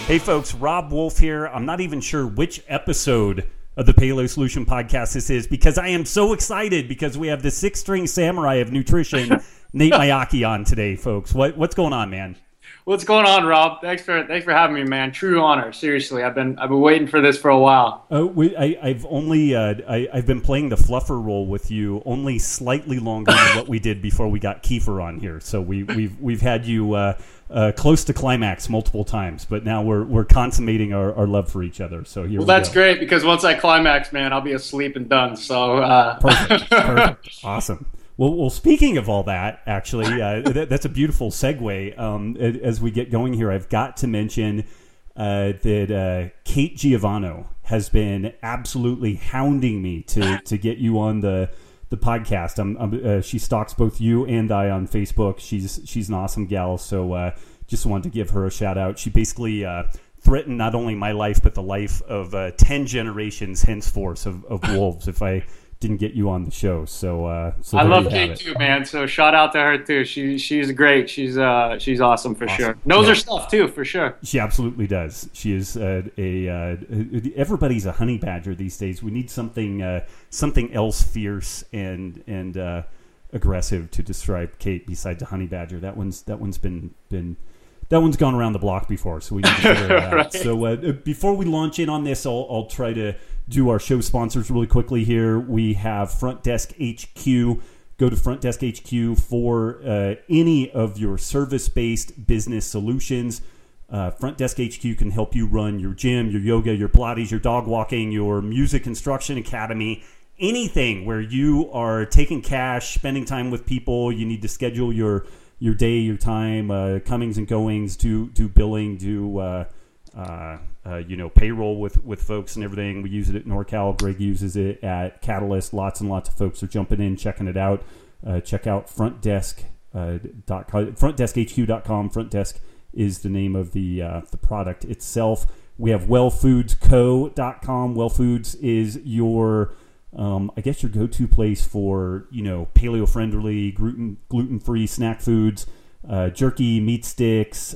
Hey folks, Rob Wolf here. I'm not even sure which episode of the Paleo Solution Podcast this is because I am so excited because we have the six-string samurai of nutrition, Nate Miyake, on today, folks. What's going on, man? What's going on, Rob? Thanks for having me, man. True honor. Seriously, I've been waiting for this for a while. I've been playing the fluffer role with you only slightly longer than what we did before we got Kiefer on here. So we've had you close to climax multiple times, but now we're consummating our love for each other. So here. Well, that's great because once I climax, man, I'll be asleep and done. So perfect, awesome. Well, speaking of all that, actually, that's a beautiful segue. As we get going here, I've got to mention that Kate Giovanno has been absolutely hounding me to get you on the podcast. She stalks both you and I on Facebook. She's an awesome gal, so just wanted to give her a shout out. She basically threatened not only my life but the life of 10 generations henceforth of wolves if I didn't get you on the show. So I love Kate too, man. So shout out to her too. She's great. She's awesome for sure. Knows her stuff too, for sure. She absolutely does. She is everybody's a honey badger these days. We need something else fierce and aggressive to describe Kate besides a honey badger. That one's gone around the block before, so we need to figure it out. Right. So before we launch in on this, I'll try to do our show sponsors really quickly here. We have Front Desk HQ. Go to Front Desk HQ for any of your service-based business solutions. Front Desk HQ can help you run your gym, your yoga, your Pilates, your dog walking, your music instruction academy, anything where you are taking cash, spending time with people. You need to schedule your day, your time, comings and goings, do billing, do payroll with folks and everything. We use it at NorCal. Greg uses it at Catalyst. Lots and lots of folks are jumping in, checking it out. Check out frontdeskhq.com. Front Desk is the name of the product itself. We have wellfoodsco.com. Well Foods is your your go-to place for, paleo-friendly, gluten-free snack foods, jerky, meat sticks,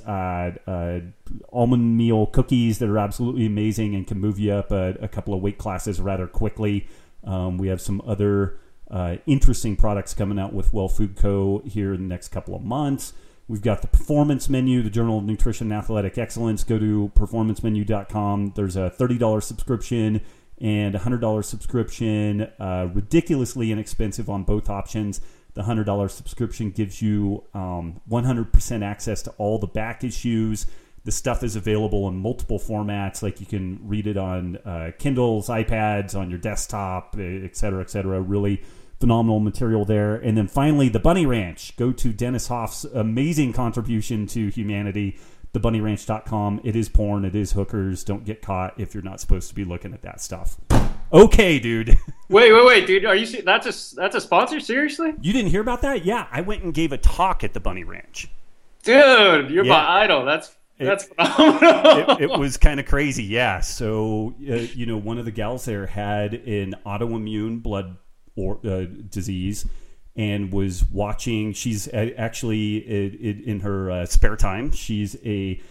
almond meal cookies that are absolutely amazing and can move you up a couple of weight classes rather quickly. We have some other interesting products coming out with Well Food Co. here in the next couple of months. We've got the Performance Menu, the Journal of Nutrition and Athletic Excellence. Go to performancemenu.com. There's a $30 subscription and a $100 subscription, ridiculously inexpensive on both options. The $100 subscription gives you 100% access to all the back issues. The stuff is available in multiple formats, like you can read it on Kindles, iPads, on your desktop, et cetera, et cetera. Really phenomenal material there. And then finally, the Bunny Ranch. Go to Dennis Hoff's amazing contribution to humanity, thebunnyranch.com. It is porn. It is hookers. Don't get caught if you're not supposed to be looking at that stuff. Okay, dude. Wait, dude. Are you that's a sponsor? Seriously? You didn't hear about that? Yeah, I went and gave a talk at the Bunny Ranch. Dude, you're my idol. That's phenomenal. It was kind of crazy, yeah. So, one of the gals there had an autoimmune blood disease and was watching. She's actually in her spare time. She's a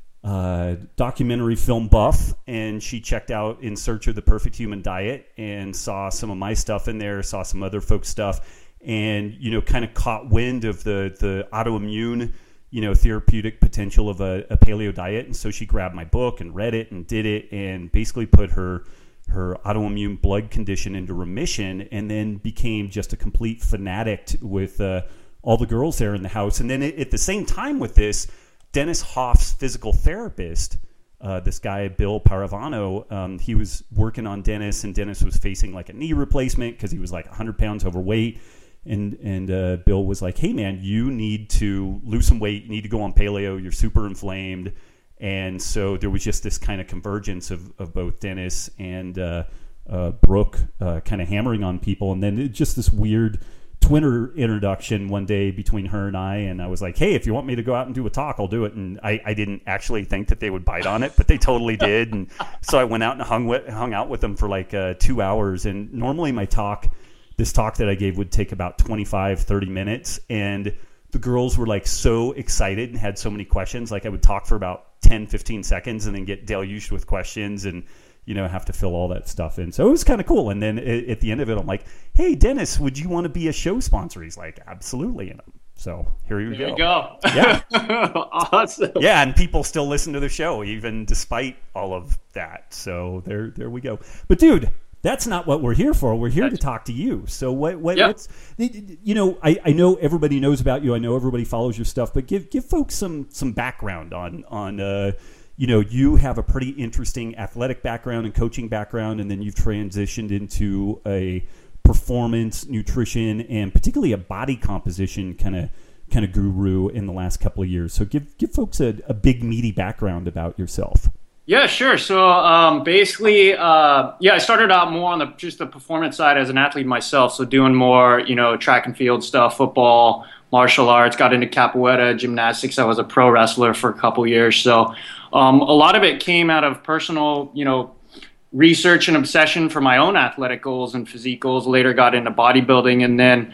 documentary film buff, and she checked out In Search of the Perfect Human Diet and saw some of my stuff in there, saw some other folks' stuff, and kind of caught wind of the autoimmune therapeutic potential of a paleo diet. And so she grabbed my book and read it and did it and basically put her autoimmune blood condition into remission, and then became just a complete fanatic with all the girls there in the house. And then at the same time with this, Dennis Hoff's physical therapist, this guy, Bill Paravano, he was working on Dennis, and Dennis was facing like a knee replacement because he was like 100 pounds overweight. And Bill was like, hey, man, you need to lose some weight. You need to go on paleo. You're super inflamed. And so there was just this kind of convergence of both Dennis and Brooke kind of hammering on people. And then just this weird Twitter introduction one day between her and I was like, hey, if you want me to go out and do a talk, I'll do it. And I didn't actually think that they would bite on it, but they totally did. And so I went out and hung out with them for like 2 hours. And normally this talk that I gave would take about 25, 30 minutes. And the girls were like so excited and had so many questions. Like I would talk for about 10, 15 seconds and then get deluged with questions and, have to fill all that stuff in. So it was kind of cool. And then at the end of it, I'm like, hey, Dennis, would you want to be a show sponsor? He's like, absolutely. And so here we There go. you go. Yeah. Awesome. Yeah, and people still listen to the show even despite all of that. So there we go. But dude, that's not what we're here for. We're here to talk to you. So what's I know everybody knows about you. I know everybody follows your stuff, but give folks some background on you have a pretty interesting athletic background and coaching background, and then you've transitioned into a performance, nutrition, and particularly a body composition kind of guru in the last couple of years. So give folks a big meaty background about yourself. Yeah, sure. So basically, I started out more on just the performance side as an athlete myself. So doing more, track and field stuff, football, martial arts, got into capoeira, gymnastics. I was a pro wrestler for a couple of years. So a lot of it came out of personal, research and obsession for my own athletic goals and physique goals. Later got into bodybuilding, and then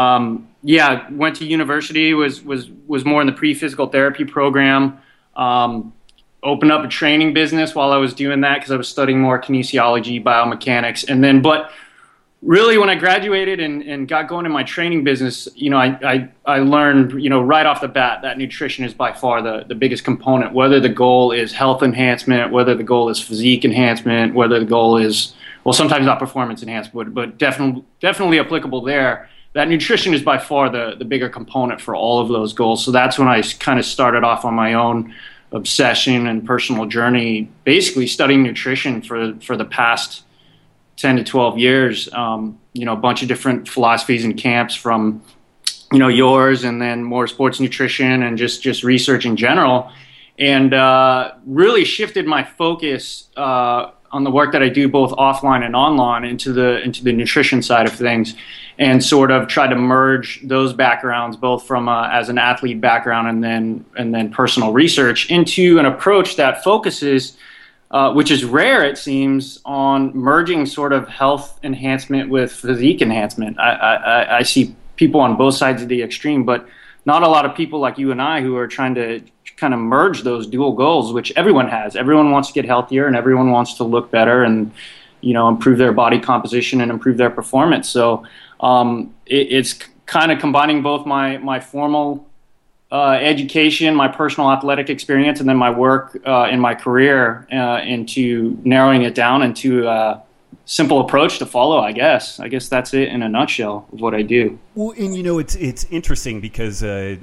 went to university. Was more in the pre-physical therapy program. Opened up a training business while I was doing that because I was studying more kinesiology, biomechanics, and then really, when I graduated and got going in my training business, I learned, right off the bat that nutrition is by far the biggest component, whether the goal is health enhancement, whether the goal is physique enhancement, whether the goal is, well, sometimes not performance enhancement, but definitely applicable there. That nutrition is by far the bigger component for all of those goals. So that's when I kind of started off on my own obsession and personal journey, basically studying nutrition for the past 10 to 12 years, a bunch of different philosophies and camps from, yours, and then more sports nutrition and just research in general, and really shifted my focus on the work that I do both offline and online into the nutrition side of things, and sort of try to merge those backgrounds, both from as an athlete background and then personal research, into an approach that focuses, which is rare, it seems, on merging sort of health enhancement with physique enhancement. I see people on both sides of the extreme, but not a lot of people like you and I who are trying to kind of merge those dual goals, which everyone has. Everyone wants to get healthier and everyone wants to look better and, improve their body composition and improve their performance. So it's kind of combining both my formal education, my personal athletic experience, and then my work in my career into narrowing it down into a simple approach to follow, I guess. I guess that's it in a nutshell of what I do. Well, and it's interesting because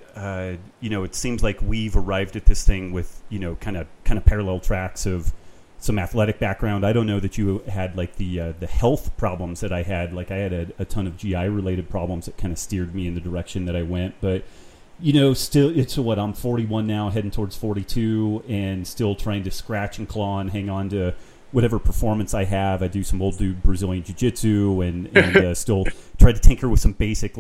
it seems like we've arrived at this thing with kind of parallel tracks of some athletic background. I don't know that you had like the health problems that I had. Like I had a ton of GI related problems that kind of steered me in the direction that I went, but still, it's what, I'm 41 now, heading towards 42, and still trying to scratch and claw and hang on to whatever performance I have. I do some old dude Brazilian jiu-jitsu and still try to tinker with some basic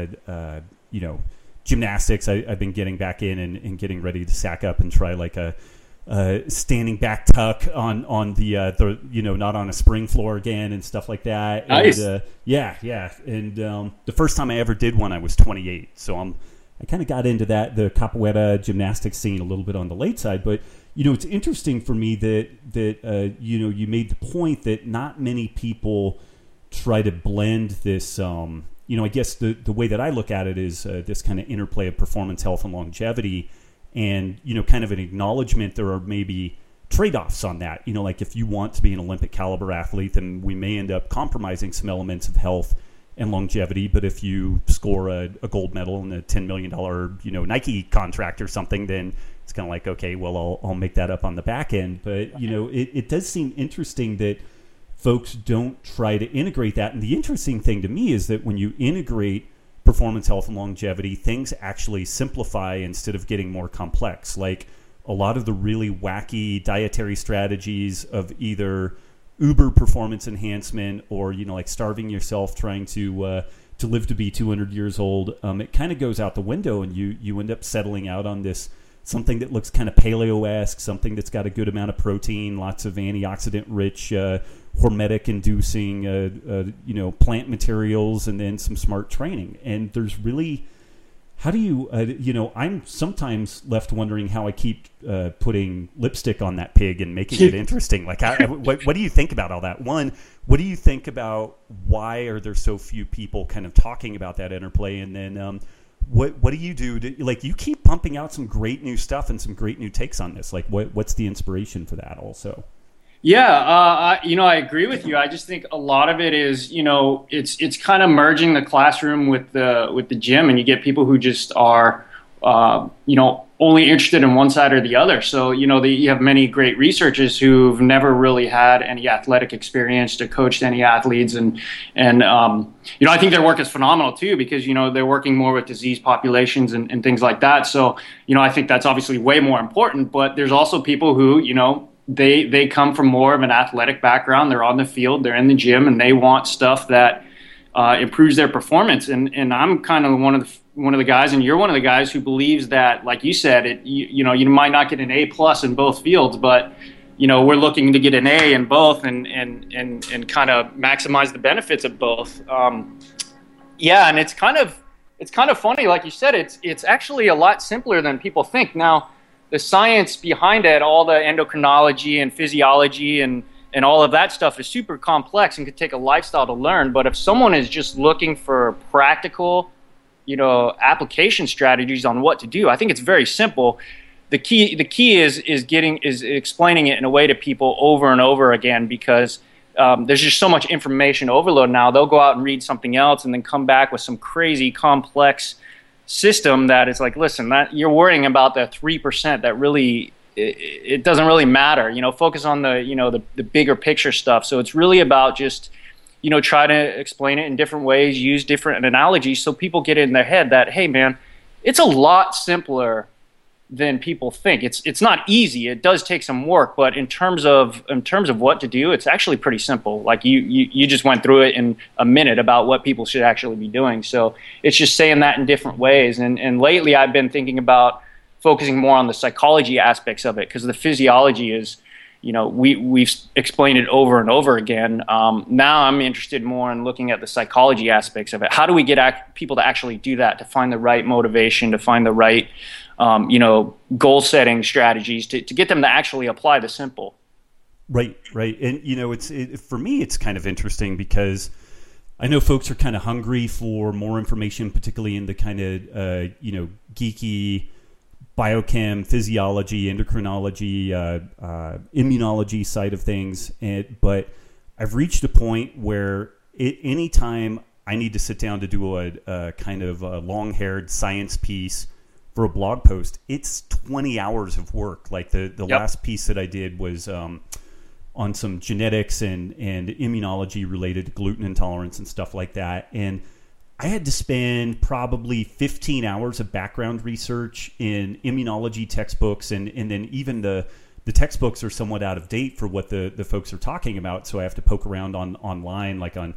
gymnastics. I've been getting back in and getting ready to sack up and try like a standing back tuck on the not on a spring floor again and stuff like that. Nice. And, And the first time I ever did one, I was 28. So I kind of got into the capoeira gymnastics scene a little bit on the late side, but it's interesting for me that you made the point that not many people try to blend this. I guess the way that I look at it is this kind of interplay of performance, health, and longevity, and kind of an acknowledgement there are maybe trade-offs on that. Like if you want to be an Olympic caliber athlete, then we may end up compromising some elements of health and longevity, but if you score a gold medal in a $10 million Nike contract or something, then it's kind of like, okay, well, I'll make that up on the back end. But it does seem interesting that folks don't try to integrate that. And the interesting thing to me is that when you integrate performance, health, and longevity, things actually simplify instead of getting more complex. Like a lot of the really wacky dietary strategies of either uber performance enhancement or like starving yourself trying to live to be 200 years old, it kind of goes out the window, and you end up settling out on this something that looks kind of paleo-esque, something that's got a good amount of protein, lots of antioxidant rich, hormetic inducing plant materials, and then some smart training. And there's really, How do you, I'm sometimes left wondering how I keep putting lipstick on that pig and making it interesting. Like, what do you think about all that? One, what do you think about why are there so few people kind of talking about that interplay? And then what do you do to, like, you keep pumping out some great new stuff and some great new takes on this. Like, what's the inspiration for that also? Yeah, I agree with you. I just think a lot of it is, it's kind of merging the classroom with the gym, and you get people who just are, only interested in one side or the other. So, you have many great researchers who've never really had any athletic experience to coach any athletes, and I think their work is phenomenal too, because they're working more with disease populations and things like that. So, I think that's obviously way more important. But there's also people who, they come from more of an athletic background. They're on the field, they're in the gym, and they want stuff that improves their performance. And I'm kind of one of the guys, and you're one of the guys who believes that, like you said, you might not get an A+ in both fields, but we're looking to get an A in both and kind of maximize the benefits of both. And it's kind of funny, like you said, it's actually a lot simpler than people think. Now, the science behind it, all the endocrinology and physiology and all of that stuff is super complex and could take a lifestyle to learn. But if someone is just looking for practical, application strategies on what to do, I think it's very simple. The key is explaining it in a way to people over and over again, because there's just so much information overload now. They'll go out and read something else and then come back with some crazy complex system that is like, listen, that you're worrying about the 3% that really it doesn't really matter. Focus on the bigger picture stuff. So it's really about just try to explain it in different ways, use different analogies, so people get it in their head that, hey man, it's a lot simpler than people think. It's not easy. It does take some work, but in terms of what to do, it's actually pretty simple. Like you just went through it in a minute about what people should actually be doing. So it's just saying that in different ways. And lately I've been thinking about focusing more on the psychology aspects of it, because the physiology is, we've explained it over and over again. Now I'm interested more in looking at the psychology aspects of it. How do we get people to actually do that, to find the right motivation, to find the right goal setting strategies to get them to actually apply the simple. Right. And, for me, it's kind of interesting because I know folks are kind of hungry for more information, particularly in the kind of, geeky biochem, physiology, endocrinology, immunology side of things. But I've reached a point where anytime I need to sit down to do a kind of a long-haired science piece for a blog post, it's 20 hours of work. Like the last piece that I did was on some genetics and immunology related to gluten intolerance and stuff like that. And I had to spend probably 15 hours of background research in immunology textbooks. And then even the textbooks are somewhat out of date for what the folks are talking about. So I have to poke around online, like on,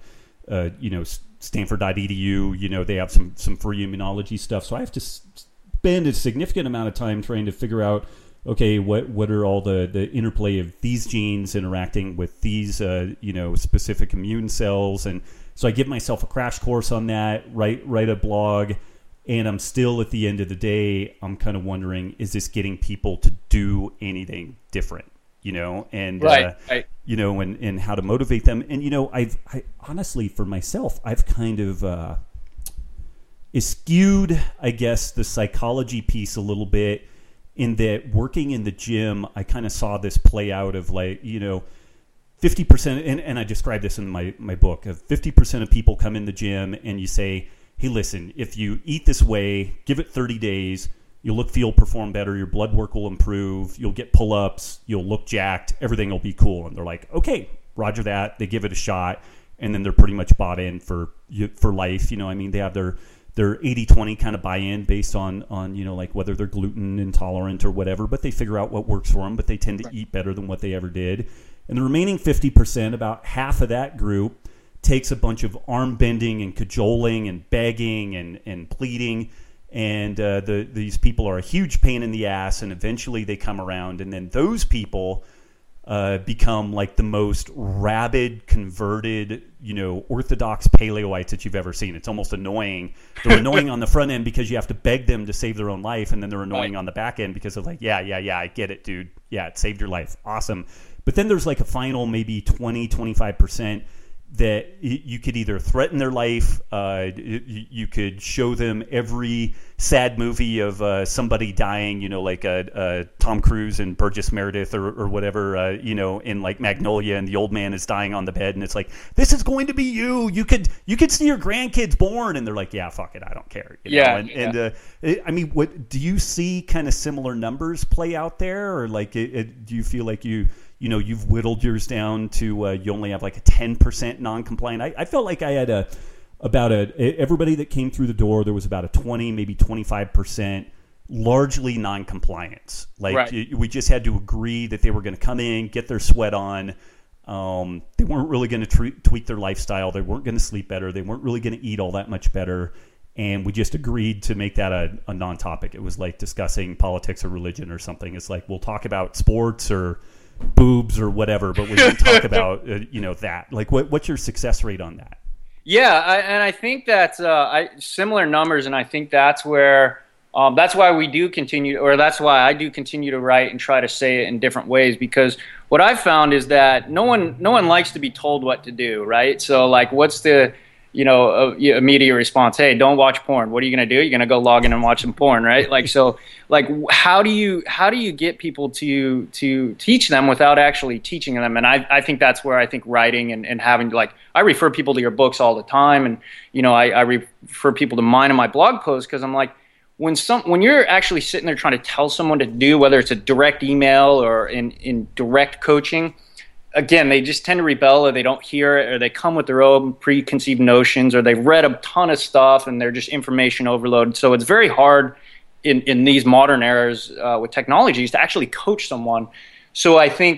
Stanford.edu, they have some free immunology stuff. So I have to spend a significant amount of time trying to figure out, okay, what are all the interplay of these genes interacting with these specific immune cells. And so I give myself a crash course on that, write a blog, and I'm still, at the end of the day, I'm kind of wondering, is this getting people to do anything different? And right. And how to motivate them. And I honestly, for myself, I've kind of skewed, I guess, the psychology piece a little bit, in that working in the gym, I kind of saw this play out of 50%, and I describe this in my book, of 50% of people come in the gym and you say, hey, listen, if you eat this way, give it 30 days, you'll look, feel, perform better, your blood work will improve, you'll get pull-ups, you'll look jacked, everything will be cool. And they're like, okay, roger that. They give it a shot, and then they're pretty much bought in for life. They have their 80-20 kind of buy-in based on like whether they're gluten intolerant or whatever, but they figure out what works for them, but they tend to eat better than what they ever did. And the remaining 50%, about half of that group, takes a bunch of arm bending and cajoling and begging and pleading, and these people are a huge pain in the ass, and eventually they come around, and then those people become like the most rabid, converted, Orthodox Paleoites that you've ever seen. It's almost annoying. They're annoying on the front end because you have to beg them to save their own life, and then they're annoying on the back end because they're like, yeah, I get it, dude. Yeah, it saved your life. Awesome. But then there's like a final maybe 20, 25% that you could either threaten their life, you could show them every sad movie of somebody dying, like Tom Cruise and Burgess Meredith or whatever, in like Magnolia, and the old man is dying on the bed, and it's like, this is going to be you. You could see your grandkids born, and they're like, yeah, fuck it, I don't care. I mean, what do you see? Kind of similar numbers play out there, or like, do you feel like you've whittled yours down to you only have like a 10% non-compliant? I felt like I had everybody that came through the door, there was about a 20, maybe 25% largely non-compliance. Like we just had to agree that they were going to come in, get their sweat on. They weren't really going to tweak their lifestyle. They weren't going to sleep better. They weren't really going to eat all that much better. And we just agreed to make that a non-topic. It was like discussing politics or religion or something. It's like, we'll talk about sports or boobs or whatever, but we didn't talk about that. Like, what's your success rate on that? And I think that's similar numbers, and I think that's where that's why we do continue, or that's why I do continue to write and try to say it in different ways, because what I've found is that no one likes to be told what to do, right? So like, what's the immediate response? Hey, don't watch porn. What are you going to do? You're going to go log in and watch some porn, right? Like, so like, how do you get people to teach them without actually teaching them? And I think that's where I think writing and having, like, I refer people to your books all the time. And, I refer people to mine in my blog posts, because I'm like, when you're actually sitting there trying to tell someone to do, whether it's a direct email or in direct coaching, again, they just tend to rebel, or they don't hear it, or they come with their own preconceived notions, or they've read a ton of stuff and they're just information overloaded. So it's very hard in these modern eras with technologies to actually coach someone. So I think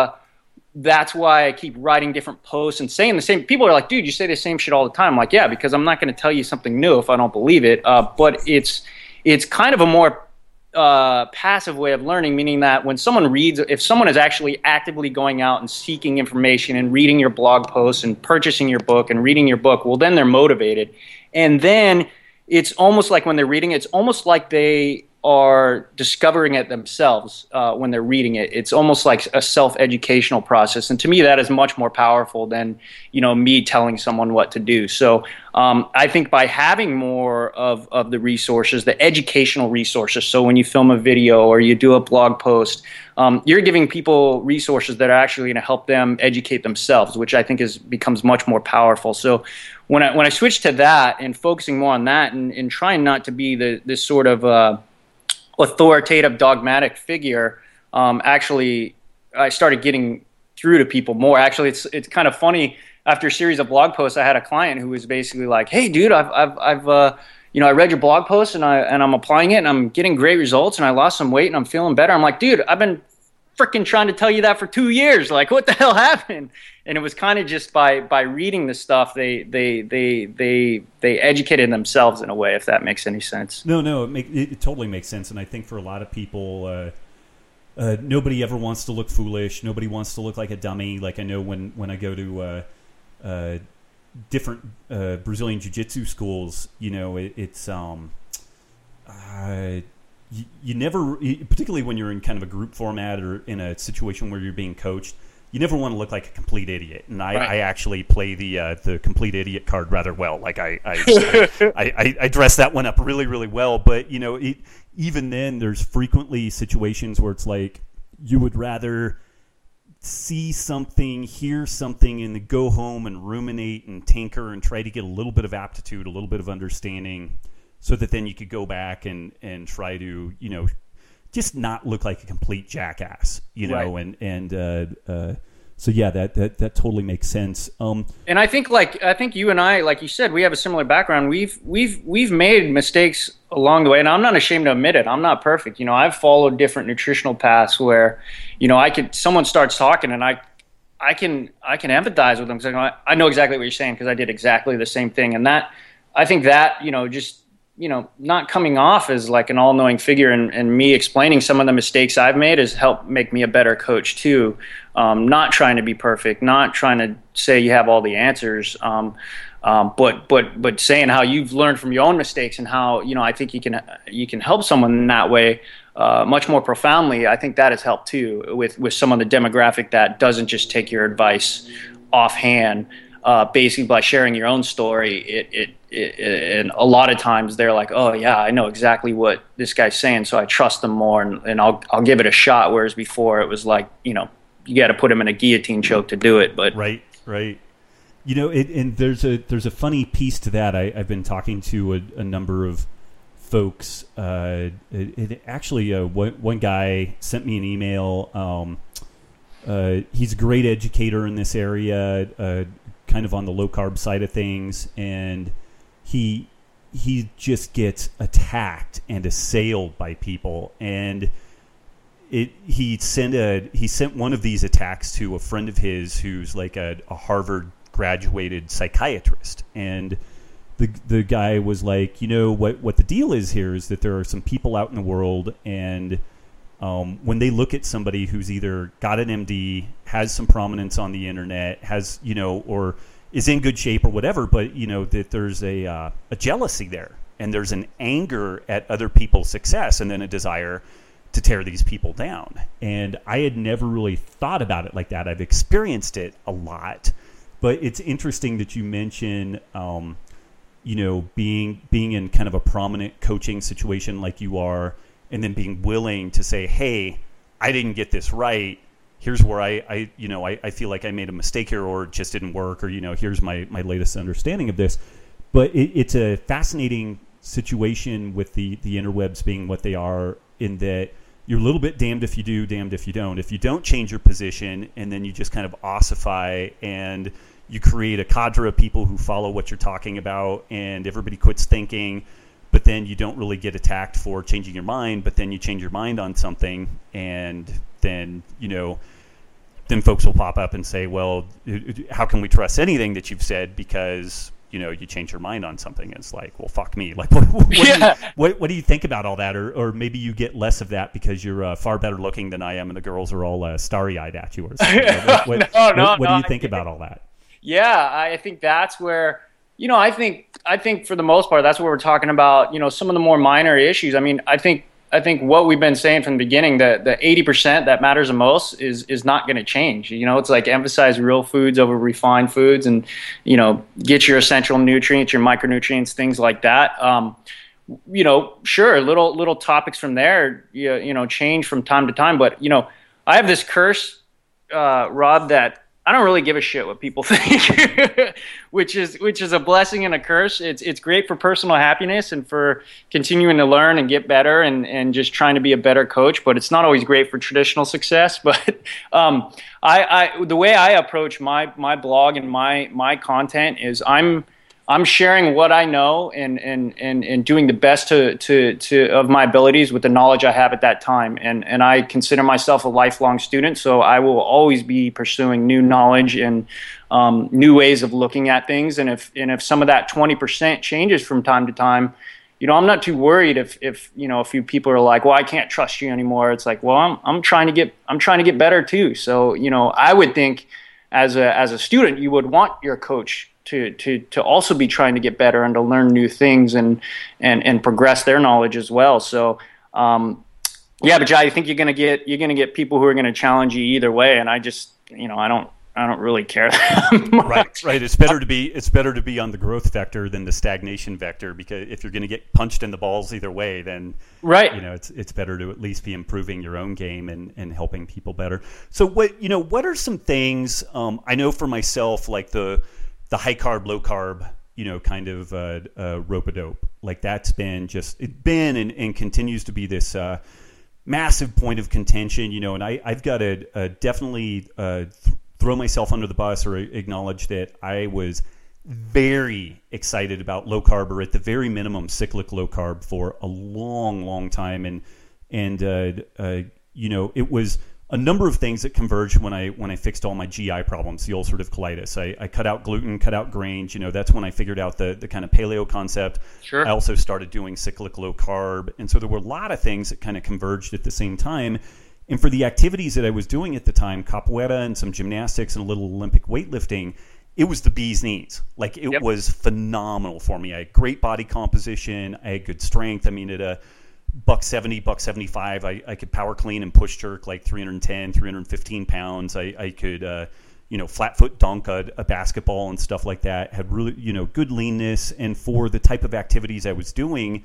that's why I keep writing different posts and saying the same. People are like, dude, you say the same shit all the time. I'm like, yeah, because I'm not going to tell you something new if I don't believe it. But it's kind of a more passive way of learning, meaning that when someone reads, if someone is actually actively going out and seeking information and reading your blog posts and purchasing your book and reading your book, well, then they're motivated. And then it's almost like when they're reading it, it's almost like they are discovering it themselves when they're reading it. It's almost like a self-educational process. And to me, that is much more powerful than, me telling someone what to do. So I think by having more of the resources, the educational resources, so when you film a video or you do a blog post, you're giving people resources that are actually going to help them educate themselves, which I think becomes much more powerful. So when I switched to that and focusing more on that and trying not to be this sort of authoritative, dogmatic figure, actually, I started getting through to people more. Actually, it's kind of funny. After a series of blog posts, I had a client who was basically like, "Hey, dude, I read your blog post and I'm applying it and I'm getting great results and I lost some weight and I'm feeling better." I'm like, "Dude, I've been freaking trying to tell you that for 2 years. Like, what the hell happened?" And it was kind of just by reading the stuff, they educated themselves in a way, if that makes any sense. No, it totally makes sense. And I think for a lot of people, nobody ever wants to look foolish. Nobody wants to look like a dummy. Like, I know when I go to different Brazilian jiu-jitsu schools, it's you never, particularly when you're in kind of a group format or in a situation where you're being coached, you never want to look like a complete idiot. And I actually play the complete idiot card rather well. Like I dress that one up really, really well. But even then, there's frequently situations where it's like you would rather see something, hear something, and then go home and ruminate and tinker and try to get a little bit of aptitude, a little bit of understanding, so that then you could go back and try to just not look like a complete jackass, so yeah, that totally makes sense. And I think you and I, like you said, we have a similar background. We've made mistakes along the way, and I'm not ashamed to admit it. I'm not perfect. I've followed different nutritional paths where, someone starts talking and I can empathize with them because I know exactly what you're saying because I did exactly the same thing. And that, I think that, just not coming off as like an all-knowing figure, and me explaining some of the mistakes I've made has helped make me a better coach too. Not trying to be perfect, not trying to say you have all the answers, but saying how you've learned from your own mistakes and how, I think you can help someone in that way much more profoundly. I think that has helped too with some of the demographic that doesn't just take your advice offhand. Basically by sharing your own story, and a lot of times they're like, oh yeah, I know exactly what this guy's saying, so I trust them more, and I'll give it a shot. Whereas before it was like, you got to put him in a guillotine choke to do it. But right. And there's a funny piece to that. I've been talking to a number of folks. Actually, one guy sent me an email. He's a great educator in this area. Kind of on the low carb side of things, and he just gets attacked and assailed by people, and he sent one of these attacks to a friend of his who's like a Harvard graduated psychiatrist, and the guy was like, what the deal is here is that there are some people out in the world, and when they look at somebody who's either got an MD, has some prominence on the internet, has, or is in good shape or whatever, but, that there's a jealousy there, and there's an anger at other people's success, and then a desire to tear these people down. And I had never really thought about it like that. I've experienced it a lot, but it's interesting that you mention, being in kind of a prominent coaching situation like you are, and then being willing to say, hey, I didn't get this right. Here's where I feel like I made a mistake here, or it just didn't work, or, here's my latest understanding of this. But it's a fascinating situation with the interwebs being what they are, in that you're a little bit damned if you do, damned if you don't. If you don't change your position, and then you just kind of ossify, and you create a cadre of people who follow what you're talking about, and everybody quits thinking, but then you don't really get attacked for changing your mind, but then you change your mind on something, and then, then folks will pop up and say, well, how can we trust anything that you've said, because, you change your mind on something? It's like, well, fuck me. Like, what do you think about all that? Or maybe you get less of that because you're far better looking than I am, and the girls are all starry-eyed at you or something. What do you think about all that? Yeah, I think that's where, I think for the most part, that's what we're talking about, some of the more minor issues. I mean, I think what we've been saying from the beginning, the 80% that matters the most is not going to change. It's like emphasize real foods over refined foods, and, get your essential nutrients, your micronutrients, things like that. Sure, little topics from there, change from time to time. But, I have this curse, Rob, that I don't really give a shit what people think, which is a blessing and a curse. It's great for personal happiness and for continuing to learn and get better and just trying to be a better coach. But it's not always great for traditional success. But the way I approach my blog and my content is I'm sharing what I know and doing the best to of my abilities with the knowledge I have at that time. And I consider myself a lifelong student, so I will always be pursuing new knowledge and new ways of looking at things. And if some of that 20% changes from time to time, I'm not too worried if a few people are like, well, I can't trust you anymore. It's like, well, I'm trying to get better too. So, I would think as a student, you would want your coach to also be trying to get better and to learn new things and progress their knowledge as well. So, but Jai, I think you're gonna get people who are gonna challenge you either way, and I just, I don't really care that much. Right. It's better to be on the growth vector than the stagnation vector, because if you're going to get punched in the balls either way, then right. It's better to at least be improving your own game and helping people better. So what are some things, I know for myself, like the high carb, low carb, kind of rope-a-dope, like that's been and continues to be this massive point of contention, and I've got to definitely throw myself under the bus or acknowledge that I was very excited about low carb, or at the very minimum cyclic low carb, for a long, long time. And it was a number of things that converged when I fixed all my GI problems, the ulcerative colitis. I cut out gluten, cut out grains. That's when I figured out the kind of paleo concept. Sure. I also started doing cyclic low carb. And so there were a lot of things that kind of converged at the same time. And for the activities that I was doing at the time, capoeira and some gymnastics and a little Olympic weightlifting, it was the bee's knees. Like it was phenomenal for me. I had great body composition. I had good strength. I mean, at a $170, $175, I could power clean and push jerk like 310, 315 pounds. I could, flat foot dunk a basketball and stuff like that. Had really, good leanness. And for the type of activities I was doing,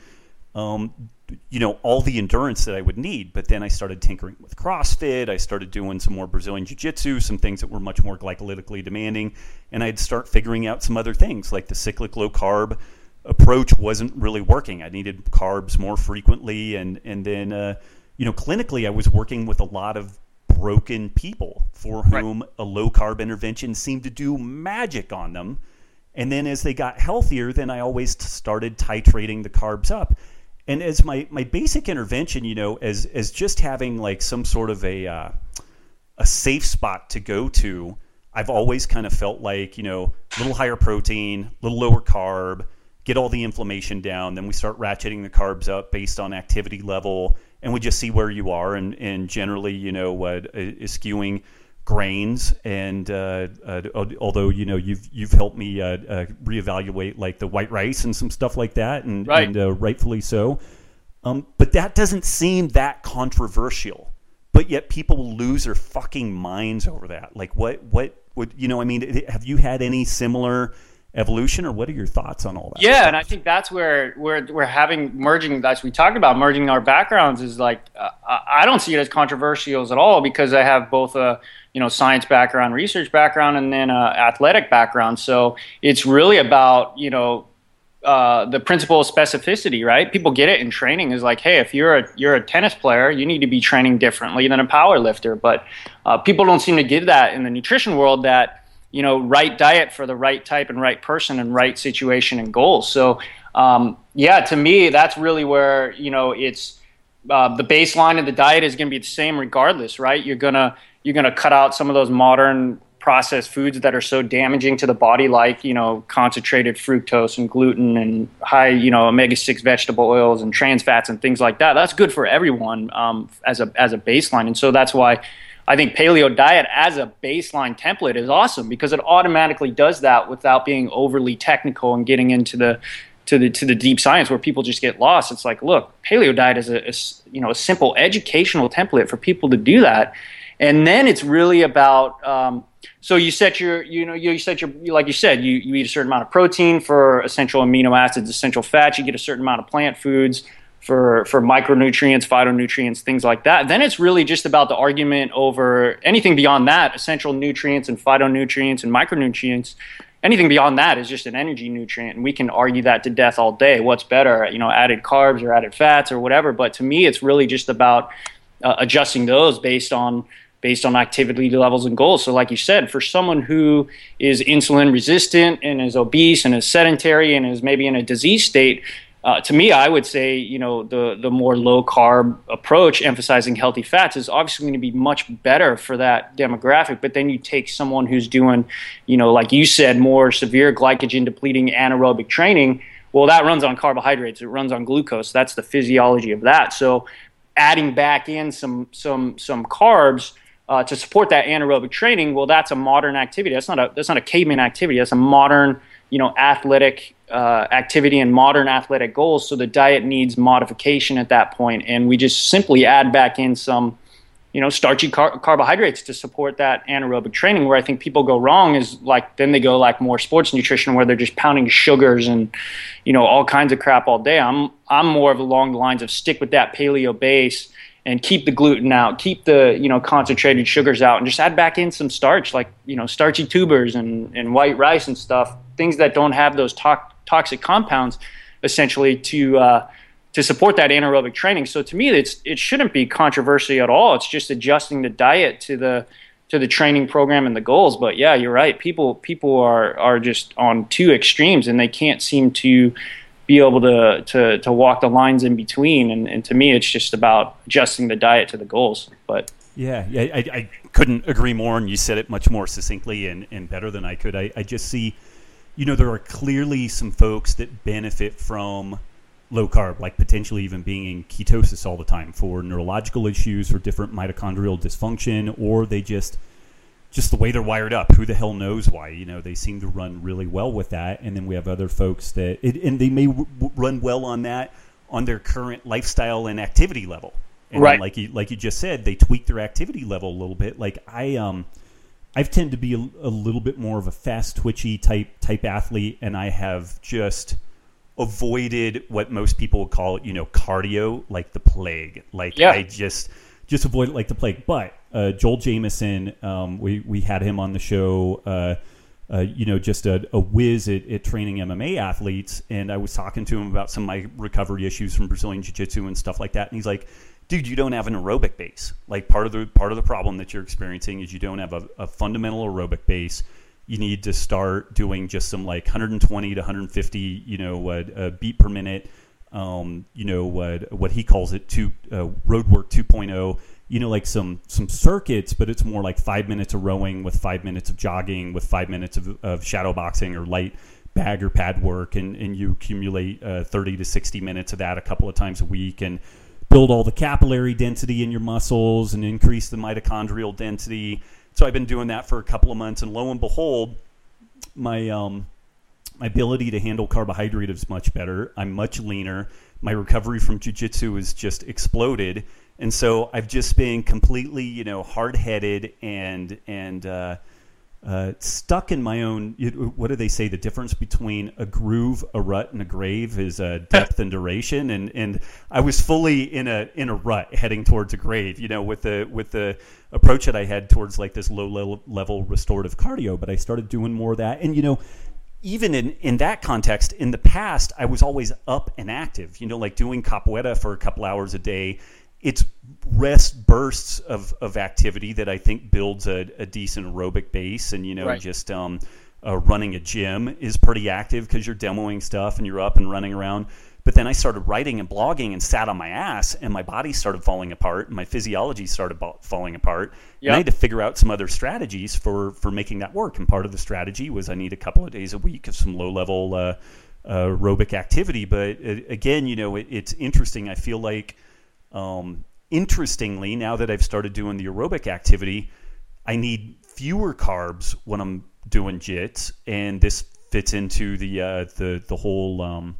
all the endurance that I would need. But then I started tinkering with CrossFit. I started doing some more Brazilian Jiu-Jitsu, some things that were much more glycolytically demanding. And I'd start figuring out some other things like the cyclic low carb approach wasn't really working. I needed carbs more frequently. And then, clinically, I was working with a lot of broken people for whom a low carb intervention seemed to do magic on them. And then as they got healthier, then I always started titrating the carbs up. And as my basic intervention, as just having like some sort of a safe spot to go to, I've always kind of felt like, a little higher protein, a little lower carb, get all the inflammation down. Then we start ratcheting the carbs up based on activity level, and we just see where you are. And generally, is skewing grains. And although you've helped me reevaluate like the white rice and some stuff like that, and rightfully so. But that doesn't seem that controversial. But yet people lose their fucking minds over that. Like what would have you had any similar evolution, or what are your thoughts on all that? Yeah, and I think that's where we're having merging. That's we talked about merging our backgrounds. Is like I don't see it as controversial at all, because I have both a science background, research background, and then a athletic background. So it's really about the principle of specificity, right? People get it in training. Is like, hey, if you're a tennis player, you need to be training differently than a power lifter. But people don't seem to get that in the nutrition world, that right diet for the right type and right person and right situation and goals. So, to me, that's really where, it's the baseline of the diet is going to be the same regardless, right? You're going to cut out some of those modern processed foods that are so damaging to the body, like, concentrated fructose and gluten and high, omega-6 vegetable oils and trans fats and things like that. That's good for everyone as a baseline. And so that's why I think paleo diet as a baseline template is awesome, because it automatically does that without being overly technical and getting into the deep science where people just get lost. It's like, look, paleo diet is a simple educational template for people to do that. And then it's really about so you set your like you said, you eat a certain amount of protein for essential amino acids, essential fats. You get a certain amount of plant foods for micronutrients, phytonutrients, things like that. Then it's really just about the argument over anything beyond that, essential nutrients and phytonutrients and micronutrients. Anything beyond that is just an energy nutrient, and we can argue that to death all day. What's better, added carbs or added fats or whatever? But to me, it's really just about adjusting those based on activity levels and goals. So like you said, for someone who is insulin resistant and is obese and is sedentary and is maybe in a disease state, to me, I would say, the more low carb approach, emphasizing healthy fats, is obviously going to be much better for that demographic. But then you take someone who's doing, like you said, more severe glycogen depleting anaerobic training. Well, that runs on carbohydrates. It runs on glucose. That's the physiology of that. So adding back in some carbs to support that anaerobic training, well, that's a modern activity. That's not a caveman activity. That's a modern, athletic activity and modern athletic goals. So the diet needs modification at that point, and we just simply add back in some, starchy carbohydrates to support that anaerobic training. Where I think people go wrong is then they go more sports nutrition, where they're just pounding sugars and, all kinds of crap all day. I'm more of along the lines of stick with that paleo base and keep the gluten out, keep the, concentrated sugars out, and just add back in some starch, like, starchy tubers and white rice and stuff, things that don't have those toxic compounds, essentially, to support that anaerobic training. So to me, it shouldn't be controversial at all. It's just adjusting the diet to the training program and the goals. But yeah, you're right. People are just on two extremes, and they can't seem to be able to walk the lines in between. And to me, it's just about adjusting the diet to the goals. But Yeah, I couldn't agree more, and you said it much more succinctly and better than I could. I just see, there are clearly some folks that benefit from low carb, like potentially even being in ketosis all the time for neurological issues or different mitochondrial dysfunction, or they just the way they're wired up. Who the hell knows why? They seem to run really well with that. And then we have other folks and they may run well on that on their current lifestyle and activity level. And right. Like you just said, they tweak their activity level a little bit. Like I've tended to be a little bit more of a fast twitchy type athlete, and I have just avoided what most people would call, cardio like the plague. Like I just avoid it like the plague. But Joel Jamieson, we had him on the show. Just a whiz at training MMA athletes, and I was talking to him about some of my recovery issues from Brazilian Jiu-Jitsu and stuff like that, and he's like, dude, you don't have an aerobic base. Like part of the problem that you're experiencing is you don't have a fundamental aerobic base. You need to start doing just some like 120 to 150, beat per minute. What he calls it road work 2.0. Like some circuits, but it's more like 5 minutes of rowing with 5 minutes of jogging with 5 minutes of shadow boxing or light bag or pad work, and you accumulate 30 to 60 minutes of that a couple of times a week and build all the capillary density in your muscles and increase the mitochondrial density. So I've been doing that for a couple of months, and lo and behold, my ability to handle carbohydrate is much better. I'm much leaner. My recovery from jiu-jitsu has just exploded. And so I've just been completely, hard-headed and stuck in my own. What do they say? The difference between a groove, a rut, and a grave is depth and duration. And I was fully in a rut heading towards a grave. With the approach that I had towards like this low level restorative cardio. But I started doing more of that, and even in that context, in the past, I was always up and active. Like doing capoeira for a couple hours a day. It's rest bursts of activity that I think builds a decent aerobic base, and right. Running a gym is pretty active because you're demoing stuff and you're up and running around. But then I started writing and blogging and sat on my ass, and my body started falling apart, and my physiology started falling apart. Yep. And I had to figure out some other strategies for making that work. And part of the strategy was I need a couple of days a week of some low level aerobic activity. But again, it's interesting. I feel like interestingly, now that I've started doing the aerobic activity, I need fewer carbs when I'm doing jits, and this fits into the whole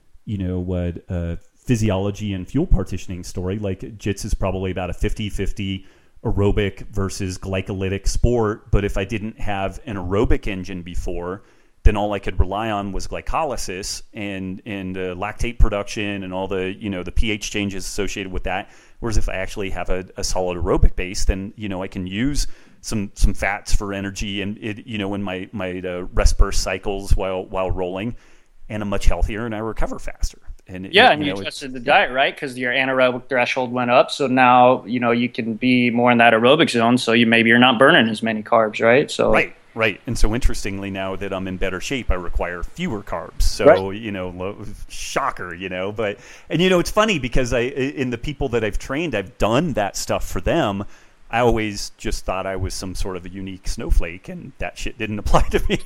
physiology and fuel partitioning story. Like jits is probably about a 50-50 aerobic versus glycolytic sport, but if I didn't have an aerobic engine before, then all I could rely on was glycolysis and lactate production and all the the pH changes associated with that. Whereas if I actually have a solid aerobic base, then I can use some fats for energy and in my rest burst cycles while rolling, and I'm much healthier and I recover faster. And you adjusted the diet, right? Because your anaerobic threshold went up, so now you can be more in that aerobic zone. So you're not burning as many carbs, right? So Right. And so interestingly, now that I'm in better shape, I require fewer carbs. So, right. Shocker, but, and it's funny because in the people that I've trained, I've done that stuff for them. I always just thought I was some sort of a unique snowflake, and that shit didn't apply to me.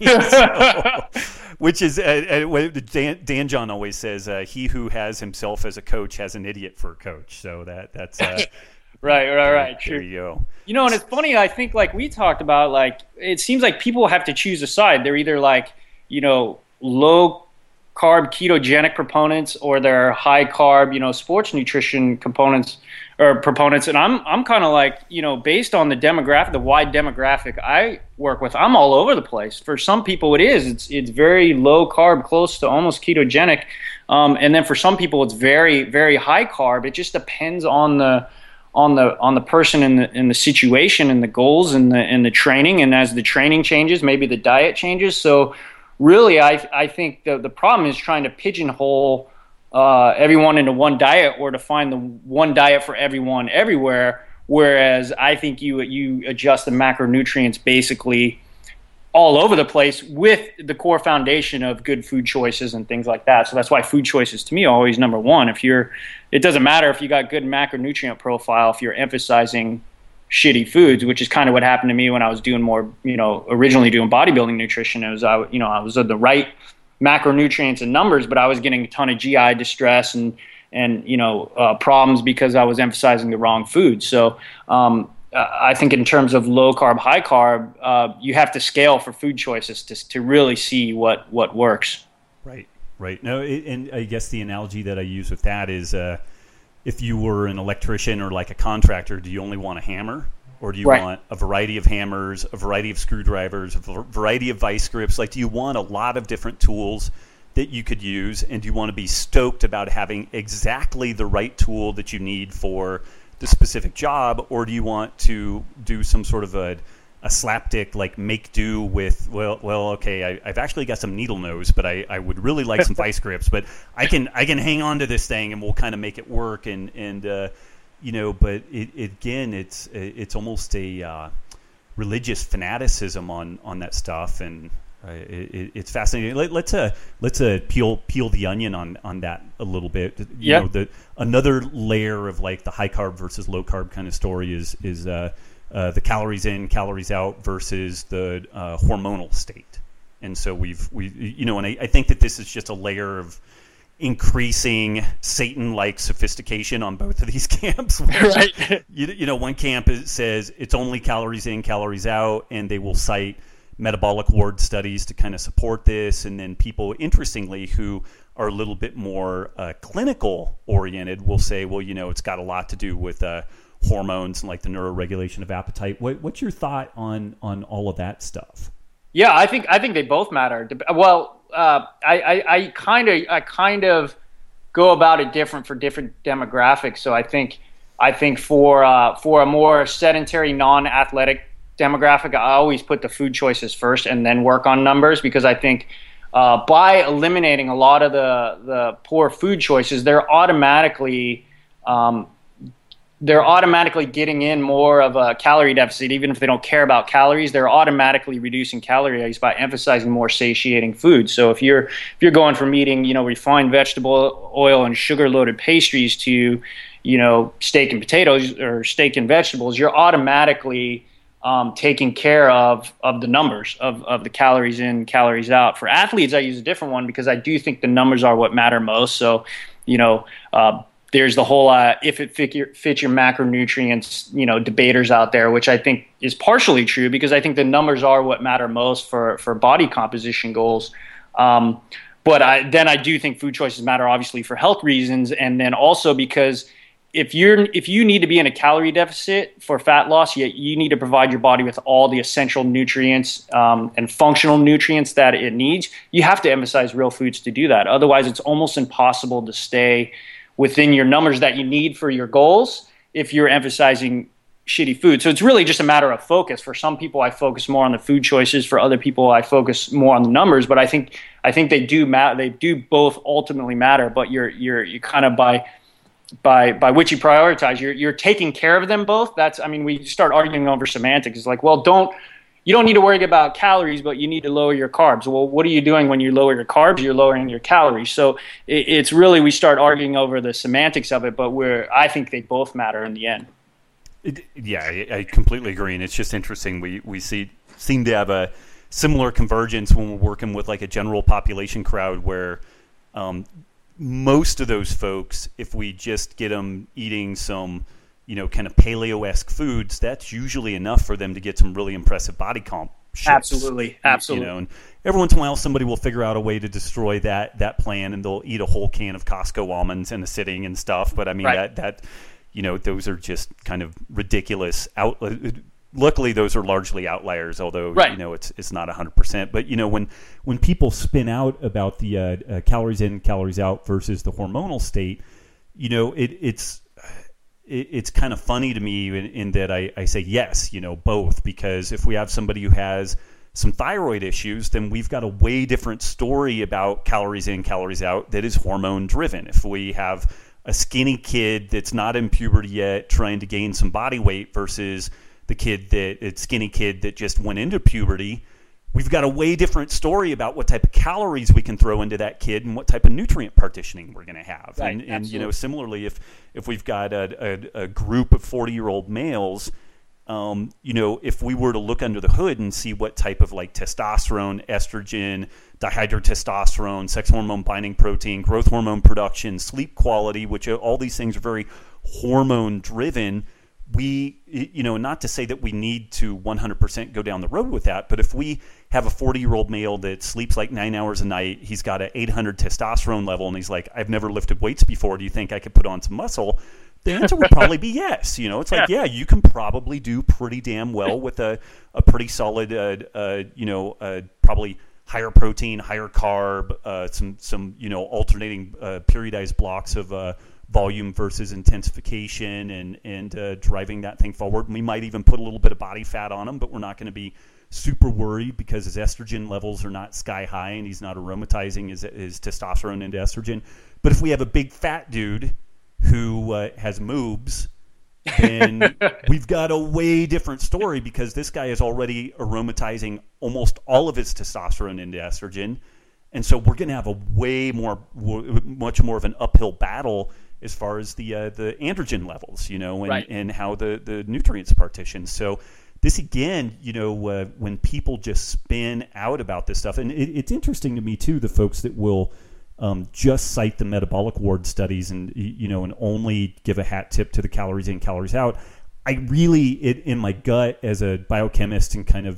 Which is Dan John always says, he who has himself as a coach has an idiot for a coach. So that's Right. True. There you go. And it's funny. I think like we talked about, like it seems like people have to choose a side. They're either like low carb ketogenic proponents, or they're high carb sports nutrition components or proponents. And I'm kind of like based on the wide demographic I work with, I'm all over the place. For some people, it's very low carb, close to almost ketogenic, and then for some people, it's very very high carb. It just depends on the person in the situation and the goals and the training, and as the training changes, maybe the diet changes. So really, I think the problem is trying to pigeonhole everyone into one diet, or to find the one diet for everyone everywhere. Whereas I think you adjust the macronutrients basically all over the place with the core foundation of good food choices and things like that. So that's why food choices to me are always number one. It doesn't matter if you got good macronutrient profile, if you're emphasizing shitty foods, which is kind of what happened to me when I was doing more, originally doing bodybuilding nutrition. It was, I was at the right macronutrients and numbers, but I was getting a ton of GI distress and problems because I was emphasizing the wrong food. So I think in terms of low carb, high carb, you have to scale for food choices to really see what works. Right. No, and I guess the analogy that I use with that is if you were an electrician or like a contractor, do you only want a hammer? Or do you want a variety of hammers, a variety of screwdrivers, a variety of vice grips? Like, do you want a lot of different tools that you could use? And do you want to be stoked about having exactly the right tool that you need for the specific job? Or do you want to do some sort of a slapdick, like make do with, okay, I've actually got some needle nose, but I would really like some vice grips, but I can hang on to this thing and we'll kind of make it work. But it's almost a religious fanaticism on that stuff, and it's fascinating. Let's peel the onion on that a little bit. Another layer of like the high carb versus low carb kind of story is the calories in, calories out versus the hormonal state. And so and I think that this is just a layer of increasing Satan-like sophistication on both of these camps. Right. One camp says it's only calories in, calories out, and they will cite metabolic ward studies to kind of support this. And then people, interestingly, who are a little bit more clinical oriented will say, well, it's got a lot to do with hormones and like the neuroregulation of appetite. What's your thought on all of that stuff? Yeah, I think they both matter. Well, I kind of go about it different for different demographics. So I think for a more sedentary, non-athletic demographic, I always put the food choices first and then work on numbers, because I think by eliminating a lot of the poor food choices, they're automatically getting in more of a calorie deficit. Even if they don't care about calories, they're automatically reducing calories by emphasizing more satiating foods. So if you're going from eating, refined vegetable oil and sugar-loaded pastries to, steak and potatoes or steak and vegetables, you're automatically taking care of the numbers of the calories in, calories out. For athletes, I use a different one because I do think the numbers are what matter most. So, there's the whole if it fits your macronutrients, debaters out there, which I think is partially true, because I think the numbers are what matter most for body composition goals. But I do think food choices matter, obviously, for health reasons, and then also because if you need to be in a calorie deficit for fat loss, you need to provide your body with all the essential nutrients and functional nutrients that it needs. You have to emphasize real foods to do that. Otherwise, it's almost impossible to stay within your numbers that you need for your goals if you're emphasizing shitty food. So it's really just a matter of focus. For some people, I focus more on the food choices. For other people, I focus more on the numbers. But I think they do matter. They do both ultimately matter. But you're kind of by which you prioritize, you're taking care of them both. We start arguing over semantics. It's like, well, you don't need to worry about calories, but you need to lower your carbs. Well, what are you doing when you lower your carbs? You're lowering your calories. So it's really, we start arguing over the semantics of it, but I think they both matter in the end. I completely agree. And it's just interesting. We seem to have a similar convergence when we're working with like a general population crowd where most of those folks, if we just get them eating some kind of paleo-esque foods, that's usually enough for them to get some really impressive body comp shifts. Absolutely. And every once in a while, somebody will figure out a way to destroy that plan, and they'll eat a whole can of Costco almonds in a sitting and stuff. But that those are just kind of ridiculous. Luckily, those are largely outliers, although it's not 100%. But when people spin out about the calories in, calories out versus the hormonal state, it's kind of funny to me in that I say yes, both, because if we have somebody who has some thyroid issues, then we've got a way different story about calories in, calories out that is hormone driven. If we have a skinny kid that's not in puberty yet trying to gain some body weight versus the skinny kid that just went into puberty, we've got a way different story about what type of calories we can throw into that kid and what type of nutrient partitioning we're going to have. Right, and similarly, if we've got a group of 40-year-old males, if we were to look under the hood and see what type of like testosterone, estrogen, dihydrotestosterone, sex hormone binding protein, growth hormone production, sleep quality, which all these things are very hormone driven. Not to say that we need to 100% go down the road with that, but if we have a 40-year-old male that sleeps like 9 hours a night, he's got an 800 testosterone level, and he's like, I've never lifted weights before. Do you think I could put on some muscle? The answer would probably be yes. It's like, yeah, you can probably do pretty damn well with a pretty solid, probably higher protein, higher carb, some alternating periodized blocks of volume versus intensification and driving that thing forward. We might even put a little bit of body fat on him, but we're not going to be super worried because his estrogen levels are not sky high and he's not aromatizing his testosterone into estrogen. But if we have a big fat dude who has moobs, then we've got a way different story because this guy is already aromatizing almost all of his testosterone into estrogen. And so we're going to have much more of an uphill battle as far as the androgen levels, and how the nutrients partition. So this again, when people just spin out about this stuff, and it's interesting to me too, the folks that will just cite the metabolic ward studies and only give a hat tip to the calories in, calories out. I really, in my gut as a biochemist and kind of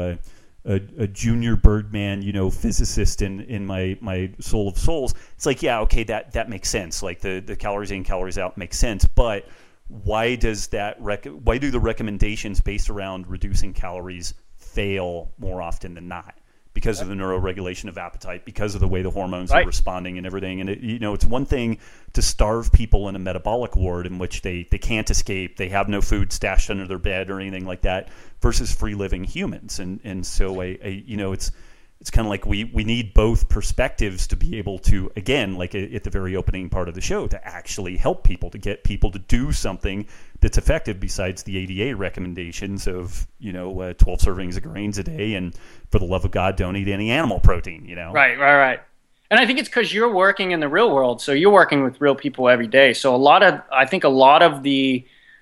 a junior Birdman, physicist in my soul of souls, it's like, yeah, okay, that makes sense. Like the calories in, calories out makes sense, but why do the recommendations based around reducing calories fail more often than not? Because of the neuroregulation of appetite, because of the way the hormones are responding and everything. And it's one thing to starve people in a metabolic ward in which they can't escape, they have no food stashed under their bed or anything like that, versus free living humans. And so it's kind of like we need both perspectives to be able to, again, like at the very opening part of the show, to actually help people, to get people to do something that's effective besides the ADA recommendations of 12 servings of grains a day, and for the love of God, don't eat any animal protein. Right. And I think it's because you're working in the real world, so you're working with real people every day. So I think a lot of the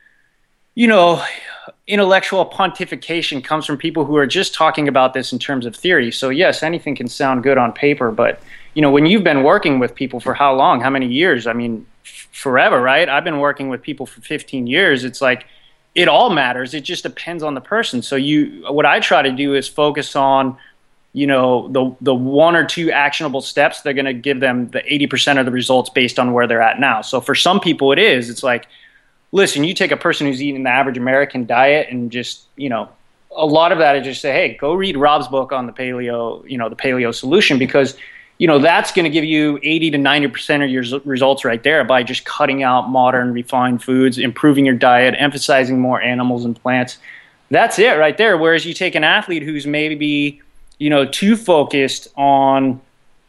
intellectual pontification comes from people who are just talking about this in terms of theory. So yes, anything can sound good on paper, but when you've been working with people for how long, how many years? I mean, forever, right? I've been working with people for 15 years. It's like, it all matters. It just depends on the person. So what I try to do is focus on, the one or two actionable steps that are going to give them the 80% of the results based on where they're at now. So for some people it's like, listen, you take a person who's eating the average American diet and just, a lot of that is just say, hey, go read Rob's book on the paleo, the paleo solution, because, that's going to give you 80 to 90% of your results right there by just cutting out modern refined foods, improving your diet, emphasizing more animals and plants. That's it right there. Whereas you take an athlete who's maybe, too focused on,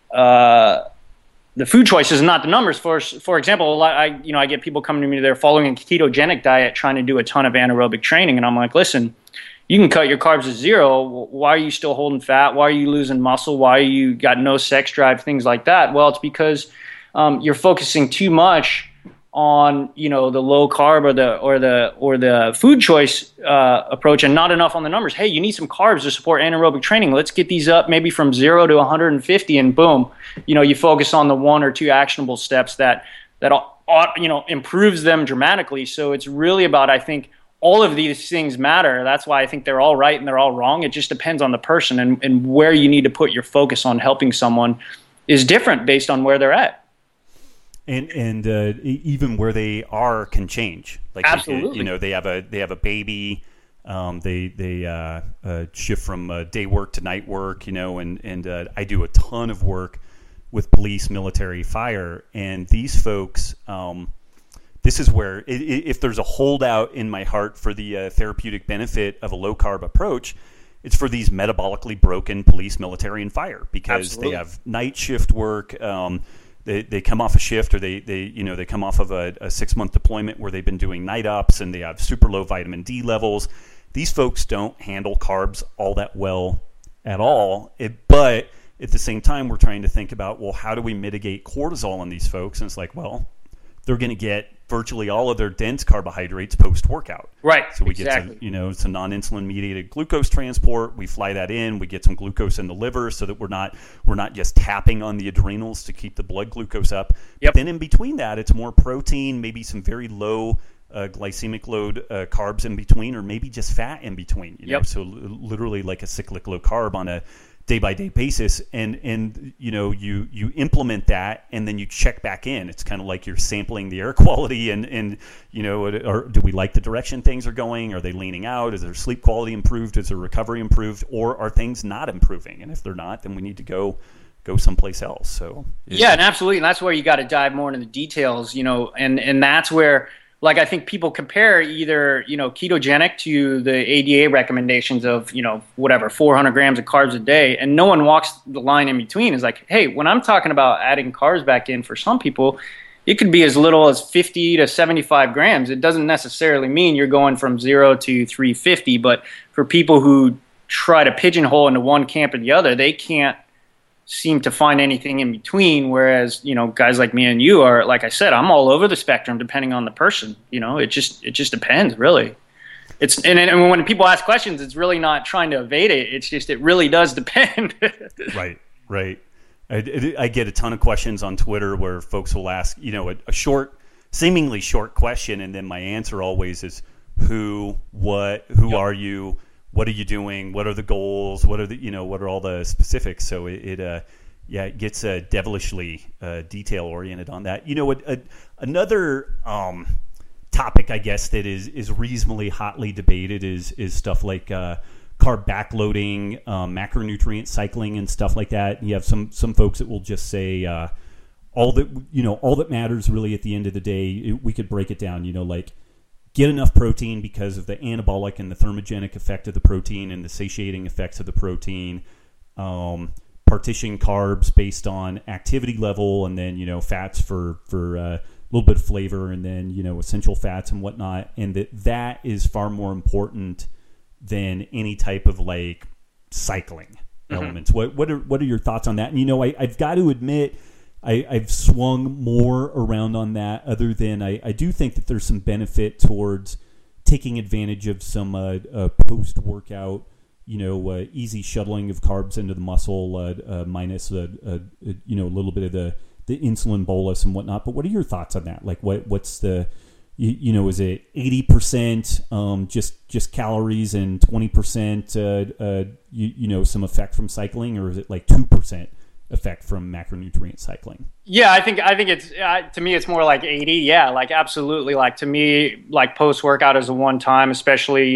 the food choices and not the numbers. For example, I get people coming to me, they're following a ketogenic diet, trying to do a ton of anaerobic training. And I'm like, listen, you can cut your carbs to zero. Why are you still holding fat? Why are you losing muscle? Why are you got no sex drive? Things like that. Well, it's because you're focusing too much on the low carb or the food choice approach, and not enough on the numbers. Hey, you need some carbs to support anaerobic training. Let's get these up maybe from 0 to 150, and boom, you focus on the one or two actionable steps that improves them dramatically. So it's really about, I think, all of these things matter. That's why I think they're all right and they're all wrong. It just depends on the person, and where you need to put your focus on helping someone is different based on where they're at. And even where they are can change. Like, absolutely, they have a baby. They shift from day work to night work. And I do a ton of work with police, military, fire, and these folks. This is where, if there's a holdout in my heart for the therapeutic benefit of a low carb approach, it's for these metabolically broken police, military, and fire, because absolutely, they have night shift work. They come off a shift, or they come off of a 6-month deployment where they've been doing night ops, and they have super low vitamin D levels. These folks don't handle carbs all that well at all. But at the same time, we're trying to think about, well, how do we mitigate cortisol in these folks? And it's like, well, they're going to get virtually all of their dense carbohydrates post-workout. Right. So we exactly. get some non-insulin mediated glucose transport. We fly that in. We get some glucose in the liver so that we're not just tapping on the adrenals to keep the blood glucose up. Yep. But then in between that, it's more protein, maybe some very low glycemic load carbs in between, or maybe just fat in between. You know? So literally like a cyclic low carb on a day-by-day basis, and you implement that, and then you check back in. It's kind of like you're sampling the air quality, and or do we like the direction things are going? Are they leaning out? Is their sleep quality improved? Is their recovery improved? Or are things not improving? And if they're not, then we need to go someplace else. So yeah, and absolutely, and that's where you got to dive more into the details, and that's where, like, I think people compare either, ketogenic to the ADA recommendations of, whatever, 400 grams of carbs a day. And no one walks the line in between. It's like, hey, when I'm talking about adding carbs back in, for some people, it could be as little as 50 to 75 grams. It doesn't necessarily mean you're going from 0 to 350. But for people who try to pigeonhole into one camp or the other, they can't seem to find anything in between, whereas guys like me and you are, like I said, I'm all over the spectrum depending on the person. It just depends, really. And when people ask questions, it's really not trying to evade it. It's just, it really does depend. Right. I get a ton of questions on Twitter where folks will ask a short, seemingly short question, and then my answer always is who, what, who are you, what are you doing? What are the goals? What are all the specifics? So it gets devilishly detail oriented on that. Another topic, I guess, that is reasonably hotly debated is stuff like carb backloading, macronutrient cycling, and stuff like that. And you have some folks that will just say all that matters really at the end of the day. We could break it down, like, get enough protein because of the anabolic and the thermogenic effect of the protein and the satiating effects of the protein. Partition carbs based on activity level, and then fats for a little bit of flavor, and then essential fats and whatnot. And that is far more important than any type of like cycling elements. What are your thoughts on that? And I've got to admit, I've swung more around on that, other than I do think that there's some benefit towards taking advantage of some post-workout, easy shuttling of carbs into the muscle, minus a little bit of the insulin bolus and whatnot. But what are your thoughts on that? Like, what's the, is it 80% just calories and 20% some effect from cycling, or is it like 2% effect from macronutrient cycling? Yeah, I think it's, to me, it's more like 80. Yeah, like, absolutely. Like, to me, like, post workout is a one time, especially,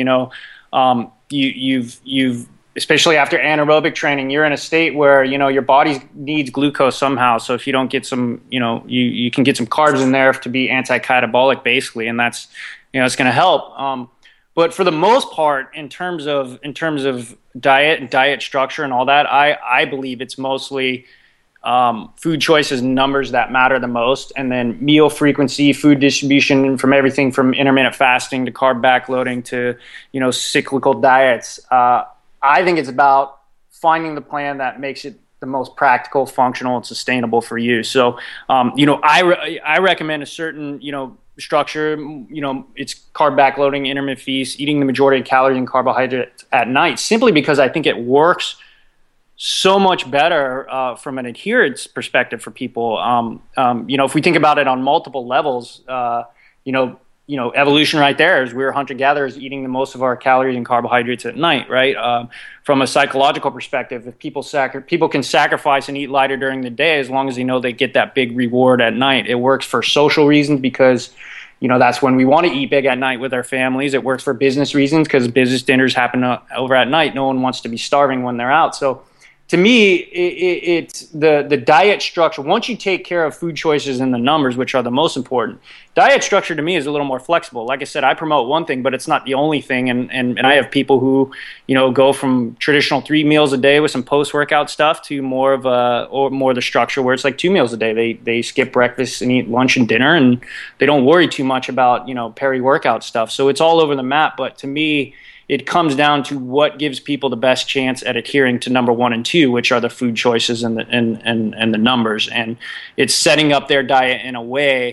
you've especially after anaerobic training, you're in a state where, your body needs glucose somehow. So if you don't get some, you can get some carbs in there to be anti-catabolic, basically. And that's, it's going to help. But for the most part, in terms of diet and diet structure and all that, I believe it's mostly food choices and numbers that matter the most, and then meal frequency, food distribution, from everything from intermittent fasting to carb backloading to cyclical diets. I think it's about finding the plan that makes it the most practical, functional, and sustainable for you. So I recommend a certain structure. It's carb backloading, intermittent feast, eating the majority of calories and carbohydrates at night, simply because I think it works so much better from an adherence perspective for people. If we think about it on multiple levels, evolution right there is we're hunter-gatherers eating the most of our calories and carbohydrates at night, right? From a psychological perspective, if people can sacrifice and eat lighter during the day, as long as they know they get that big reward at night. It works for social reasons because, that's when we want to eat big at night with our families. It works for business reasons because business dinners happen over at night. No one wants to be starving when they're out. So to me, it's the diet structure. Once you take care of food choices and the numbers, which are the most important, diet structure to me is a little more flexible. Like I said, I promote one thing, but it's not the only thing. And I have people who, go from traditional 3 meals a day with some post-workout stuff to more of the structure where it's like 2 meals a day. They skip breakfast and eat lunch and dinner, and they don't worry too much about, peri-workout stuff. So it's all over the map. But to me, it comes down to what gives people the best chance at adhering to number 1 and 2, which are the food choices and the numbers. And it's setting up their diet in a way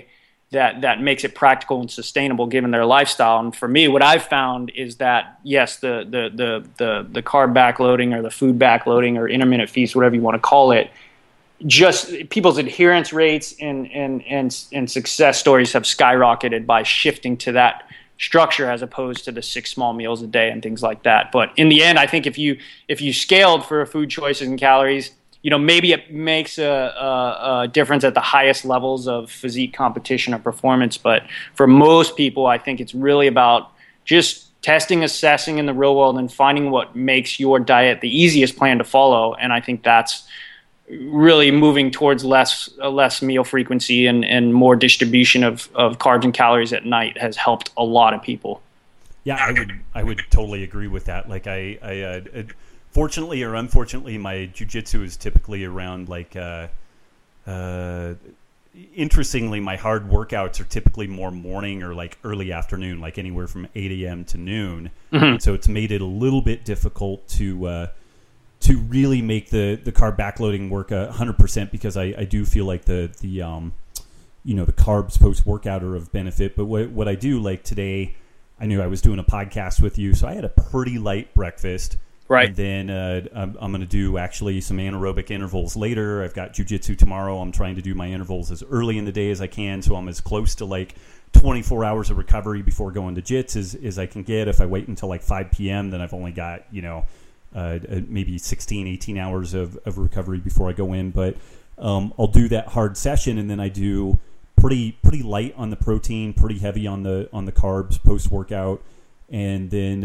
that makes it practical and sustainable given their lifestyle. And for me, what I've found is that yes, the carb backloading or the food backloading or intermittent feast, whatever you want to call it, just people's adherence rates and success stories have skyrocketed by shifting to that structure as opposed to the 6 small meals a day and things like that. But in the end, I think if you scaled for food choices and calories, maybe it makes a difference at the highest levels of physique competition or performance. But for most people, I think it's really about just testing, assessing in the real world, and finding what makes your diet the easiest plan to follow. And I think that's really moving towards less meal frequency and more distribution of carbs and calories at night has helped a lot of people. Yeah, I would totally agree with that. Like I fortunately or unfortunately, my jiu-jitsu is typically around like, interestingly, my hard workouts are typically more morning or like early afternoon, like anywhere from 8 a.m. to noon. Mm-hmm. And so it's made it a little bit difficult to really make the carb backloading work 100%, because I do feel like the carbs post workout are of benefit. But what I do, like today, I knew I was doing a podcast with you, so I had a pretty light breakfast. Right. And then I'm going to do actually some anaerobic intervals later. I've got jiu-jitsu tomorrow. I'm trying to do my intervals as early in the day as I can, so I'm as close to like 24 hours of recovery before going to jits as I can get. If I wait until like 5 p.m., then I've only got, maybe 16, 18 hours of recovery before I go in. But I'll do that hard session, and then I do pretty light on the protein, pretty heavy on the carbs post-workout, and then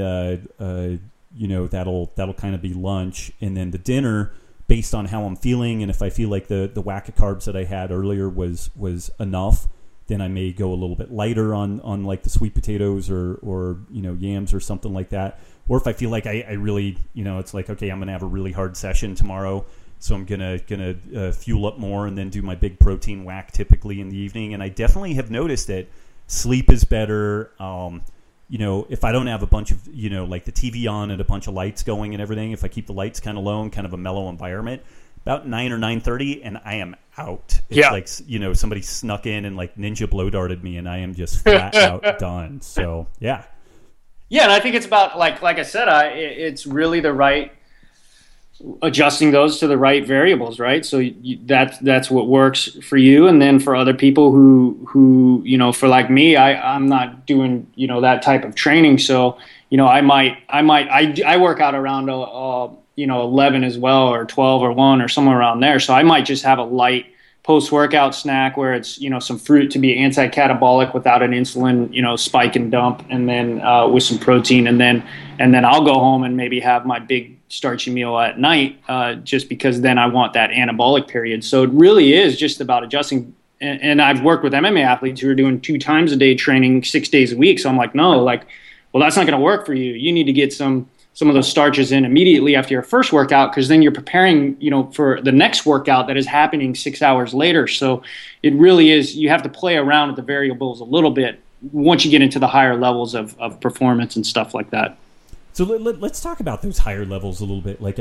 that'll kind of be lunch, and then the dinner, based on how I'm feeling, and if I feel like the whack of carbs that I had earlier was enough, then I may go a little bit lighter on like the sweet potatoes or yams or something like that. Or if I feel like I really, it's like, okay, I'm going to have a really hard session tomorrow, so I'm gonna fuel up more and then do my big protein whack typically in the evening. And I definitely have noticed that sleep is better. If I don't have a bunch of, like the TV on and a bunch of lights going and everything, if I keep the lights kind of low and kind of a mellow environment, about 9 or 9:30, and I am out. It's like, somebody snuck in and like ninja blow darted me, and I am just flat out done. So, yeah. Yeah, and I think it's about, like I said, it's really the right, adjusting those to the right variables, right? So that's what works for you, and then for other people who for like me, I'm not doing that type of training, so I work out around 11 as well, or 12 or 1 or somewhere around there, so I might just have a light post-workout snack where it's some fruit to be anti-catabolic without an insulin spike and dump, and then with some protein, and then I'll go home and maybe have my big starchy meal at night, just because then I want that anabolic period. So it really is just about adjusting. And I've worked with MMA athletes who are doing 2 times a day training 6 days a week. So I'm like, no, well, that's not going to work for you. You need to get some of those starches in immediately after your first workout, because then you're preparing, for the next workout that is happening 6 hours later. So it really is, you have to play around with the variables a little bit once you get into the higher levels of performance and stuff like that. So let's talk about those higher levels a little bit. Like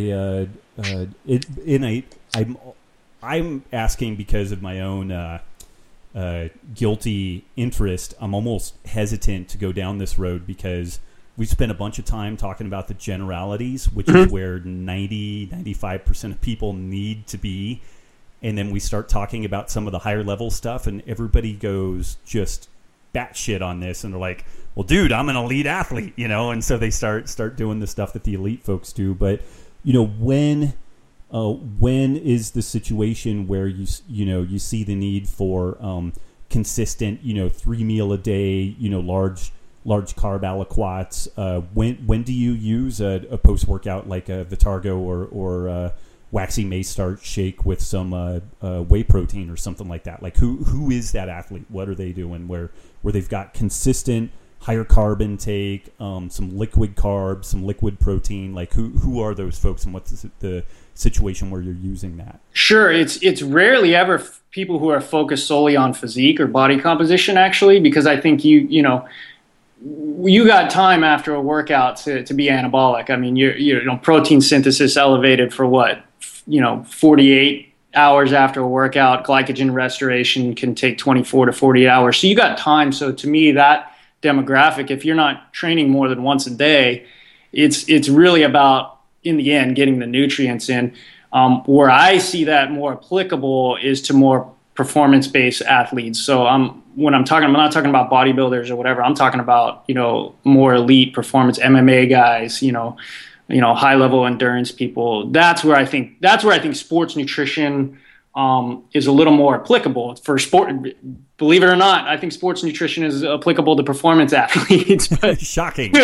I'm asking because of my own guilty interest. I'm almost hesitant to go down this road because we spent a bunch of time talking about the generalities, which is where 95% of people need to be. And then we start talking about some of the higher level stuff, and everybody goes just batshit on this, and they're like, well, dude, I'm an elite athlete, and so they start doing the stuff that the elite folks do. But, when is the situation where you see the need for consistent, 3 meal a day, large carb aliquots? When do you use a post workout like a Vitargo or waxy maize starch shake with some whey protein or something like that? Like who is that athlete? What are they doing where they've got consistent higher carb intake, some liquid carbs, some liquid protein? Like who are those folks, and what's the situation where you're using that? Sure. It's rarely ever people who are focused solely on physique or body composition, actually, because I think you got time after a workout to be anabolic. I mean, protein synthesis elevated for what, 48 hours after a workout. Glycogen restoration can take 24 to 48 hours. So you got time. So to me, that demographic, if you're not training more than once a day, it's really about, in the end, getting the nutrients in. Where I see that more applicable is to more performance-based athletes. So when I'm not talking about bodybuilders or whatever. I'm talking about, more elite performance MMA guys, high-level endurance people. That's where I think sports nutrition is a little more applicable for sport. Believe it or not, I think sports nutrition is applicable to performance athletes. But shocking.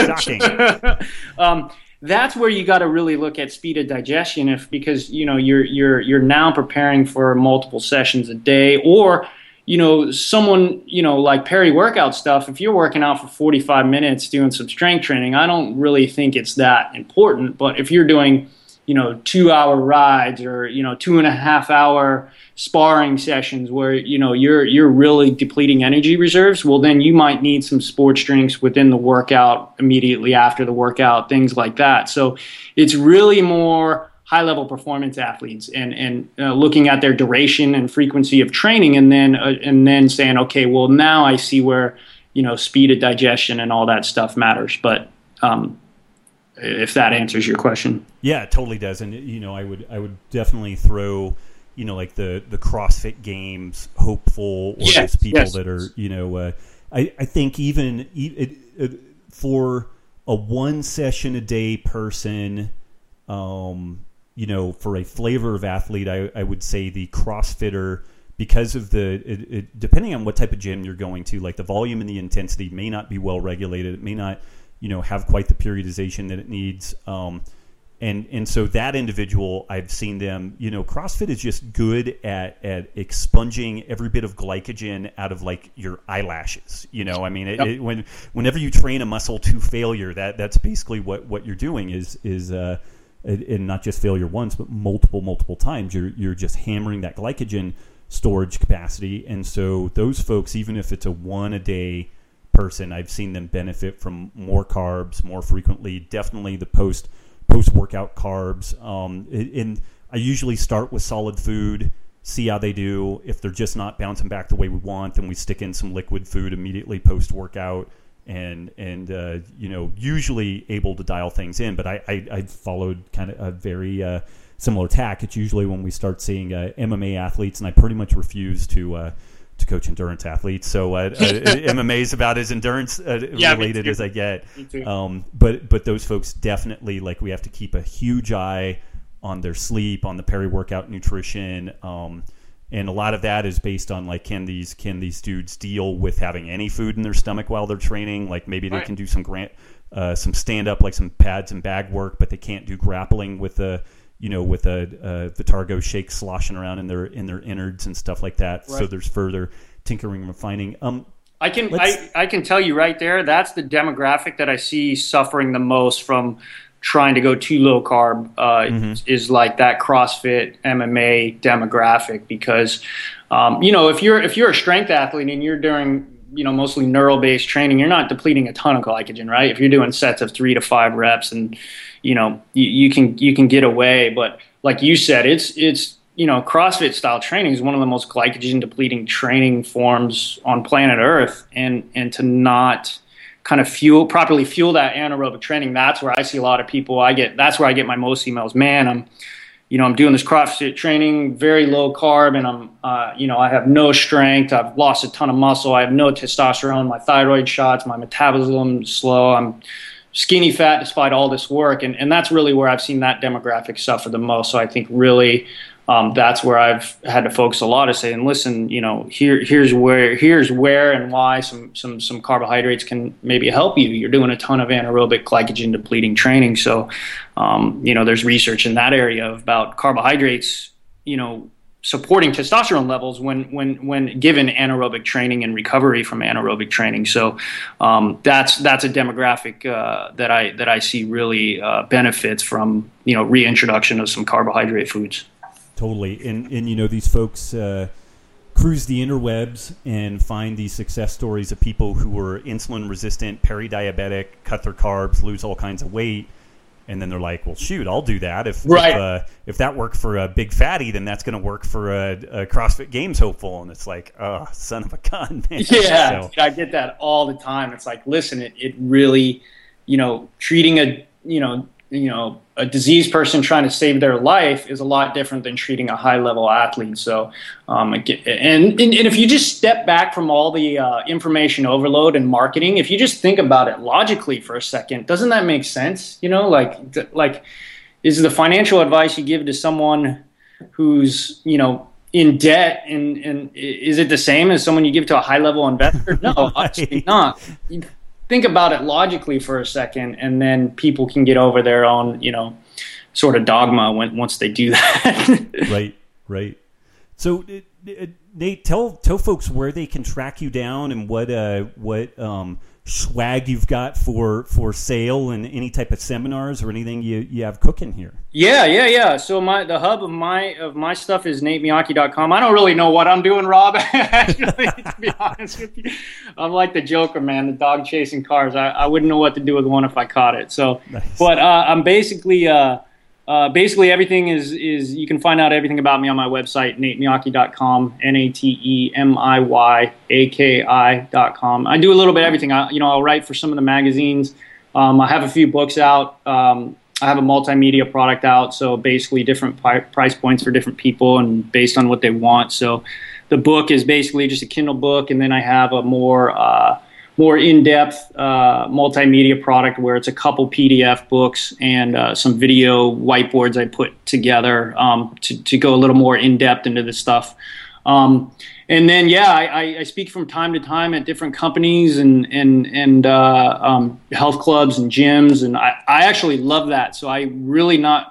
That's where you got to really look at speed of digestion, because you're now preparing for multiple sessions a day, or someone like peri-workout stuff. If you're working out for 45 minutes doing some strength training, I don't really think it's that important. But if you're doing 2-hour rides or 2.5-hour sparring sessions where you're really depleting energy reserves, well, then you might need some sports drinks within the workout, immediately after the workout, things like that. So it's really more high-level performance athletes, and looking at their duration and frequency of training, and then saying, okay, well, now I see where speed of digestion and all that stuff matters. But if that answers your question. Yeah, it totally does. And I would definitely throw like the CrossFit Games hopeful, or those people that are I think even for a 1 session a day person, for a flavor of athlete, I would say the CrossFitter, because of depending on what type of gym you're going to, like the volume and the intensity may not be well regulated. It may not have quite the periodization that it needs. And so that individual, I've seen them, CrossFit is just good at expunging every bit of glycogen out of like your eyelashes. Whenever you train a muscle to failure, that's basically what you're doing is and not just failure once, but multiple times. You're just hammering that glycogen storage capacity. And so those folks, even if it's a 1 a day person, I've seen them benefit from more carbs more frequently. Definitely the post-workout carbs. And I usually start with solid food, see how they do. If they're just not bouncing back the way we want, then we stick in some liquid food immediately post-workout, and usually able to dial things in. But I followed kind of a very similar tack. It's usually when we start seeing MMA athletes, and I pretty much refuse to coach endurance athletes. So MMA is about as endurance related as I get. But those folks definitely, like, we have to keep a huge eye on their sleep, on the peri-workout nutrition. And a lot of that is based on, like, can these dudes deal with having any food in their stomach while they're training? Like, maybe they can do some stand up, like some pads and bag work, but they can't do grappling with a Vitargo shake sloshing around in their innards and stuff like that. Right. So there's further tinkering and refining. I can tell you right there, that's the demographic that I see suffering the most from trying to go too low carb, is like that CrossFit MMA demographic, because if you're a strength athlete and you're doing mostly neural based training, you're not depleting a ton of glycogen, right? If you're doing sets of 3 to 5 reps, and you can get away. But like you said, it's CrossFit style training is one of the most glycogen depleting training forms on planet Earth, and to not kind of properly fuel that anaerobic training, that's where I see a lot of people. That's where I get my most emails. Man, I'm doing this CrossFit training, very low carb, and I have no strength. I've lost a ton of muscle. I have no testosterone. My thyroid shots, my metabolism is slow. I'm skinny fat despite all this work. And that's really where I've seen that demographic suffer the most. So I think really that's where I've had to focus a lot, is saying, listen, here's where and why some carbohydrates can maybe help you. You're doing a ton of anaerobic glycogen depleting training. So, there's research in that area about carbohydrates, supporting testosterone levels when given anaerobic training and recovery from anaerobic training. So that's a demographic that I see really benefits from reintroduction of some carbohydrate foods. Totally. And these folks cruise the interwebs and find these success stories of people who were insulin resistant, peri-diabetic, cut their carbs, lose all kinds of weight. And then they're like, well, shoot, I'll do that. If that worked for a big fatty, then that's going to work for a CrossFit Games hopeful. And it's like, oh, son of a gun, man. Yeah, so. I get that all the time. It's like, listen, it really, treating a diseased person trying to save their life is a lot different than treating a high-level athlete. So, and if you just step back from all the information overload and marketing, if you just think about it logically for a second, doesn't that make sense? Like is the financial advice you give to someone who's, in debt, and is it the same as someone you give to a high-level investor? No, obviously not. Think about it logically for a second, and then people can get over their own, sort of dogma once they do that. Right. So, Nate, tell folks where they can track you down and what swag you've got for sale and any type of seminars or anything you have cooking here. Yeah. So the hub of my stuff is natemiyake.com. I don't really know what I'm doing, Rob, actually, to be honest with you. I'm like the Joker, man, the dog chasing cars. I wouldn't know what to do with one if I caught it. So, nice. But I'm basically everything is you can find out everything about me on my website, natemiyake.com, natemiyaki.com. I do a little bit of everything. I'll write for some of the magazines. I have a few books out. I have a multimedia product out, so basically different price points for different people and based on what they want. So the book is basically just a Kindle book, and then I have a more in-depth multimedia product where it's a couple PDF books and some video whiteboards I put together to go a little more in-depth into this stuff. And then, I speak from time to time at different companies and health clubs and gyms, and I actually love that. So I got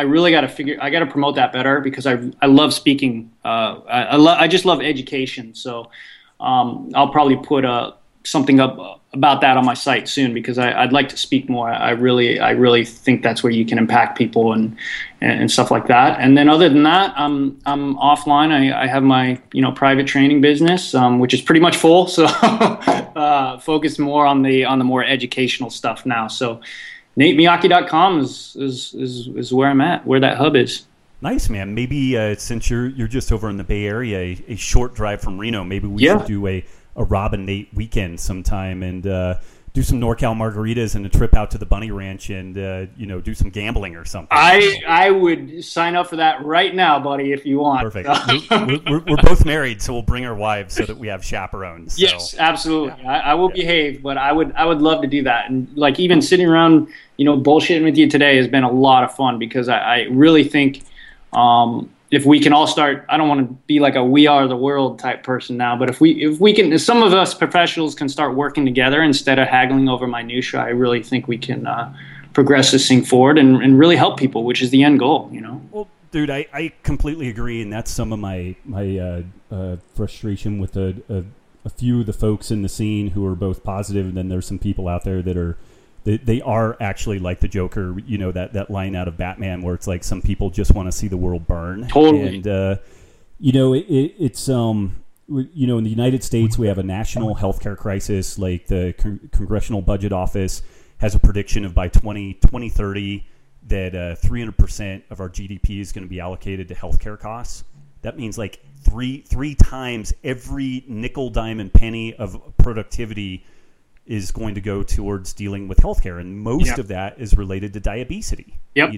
to promote that better because I love speaking. I just love education. So I'll probably put something up about that on my site soon because I'd like to speak more. I really think that's where you can impact people and stuff like that. And then other than that, I'm offline. I have my private training business, which is pretty much full. So focused more on the more educational stuff now. So natemiyake.com is where I'm at, where that hub is. Nice, man. Maybe since you're just over in the Bay Area, a short drive from Reno, maybe we should do a Rob and Nate weekend sometime and do some NorCal margaritas and a trip out to the Bunny Ranch and do some gambling or something. I would sign up for that right now, buddy, if you want. Perfect. We're both married, so we'll bring our wives so that we have chaperones. So. Yes, absolutely. Yeah. I will behave, but I would love to do that. And like even sitting around, bullshitting with you today has been a lot of fun because I really think if we can all start, I don't want to be like a we are the world type person now, but if we can, if some of us professionals can start working together instead of haggling over minutia, I really think we can progress this thing forward and really help people, which is the end goal, Well, dude, I completely agree, and that's some of my frustration with a few of the folks in the scene who are both positive, and then there's some people out there that are they are actually like the Joker, that line out of Batman where it's like some people just want to see the world burn. Totally. And, it's, in the United States, we have a national healthcare crisis. Like the Congressional Budget Office has a prediction of by 2030 that 300% of our GDP is going to be allocated to healthcare costs. That means like three times every nickel, dime, and penny of productivity is going to go towards dealing with healthcare, and most of that is related to diabetes. Yep.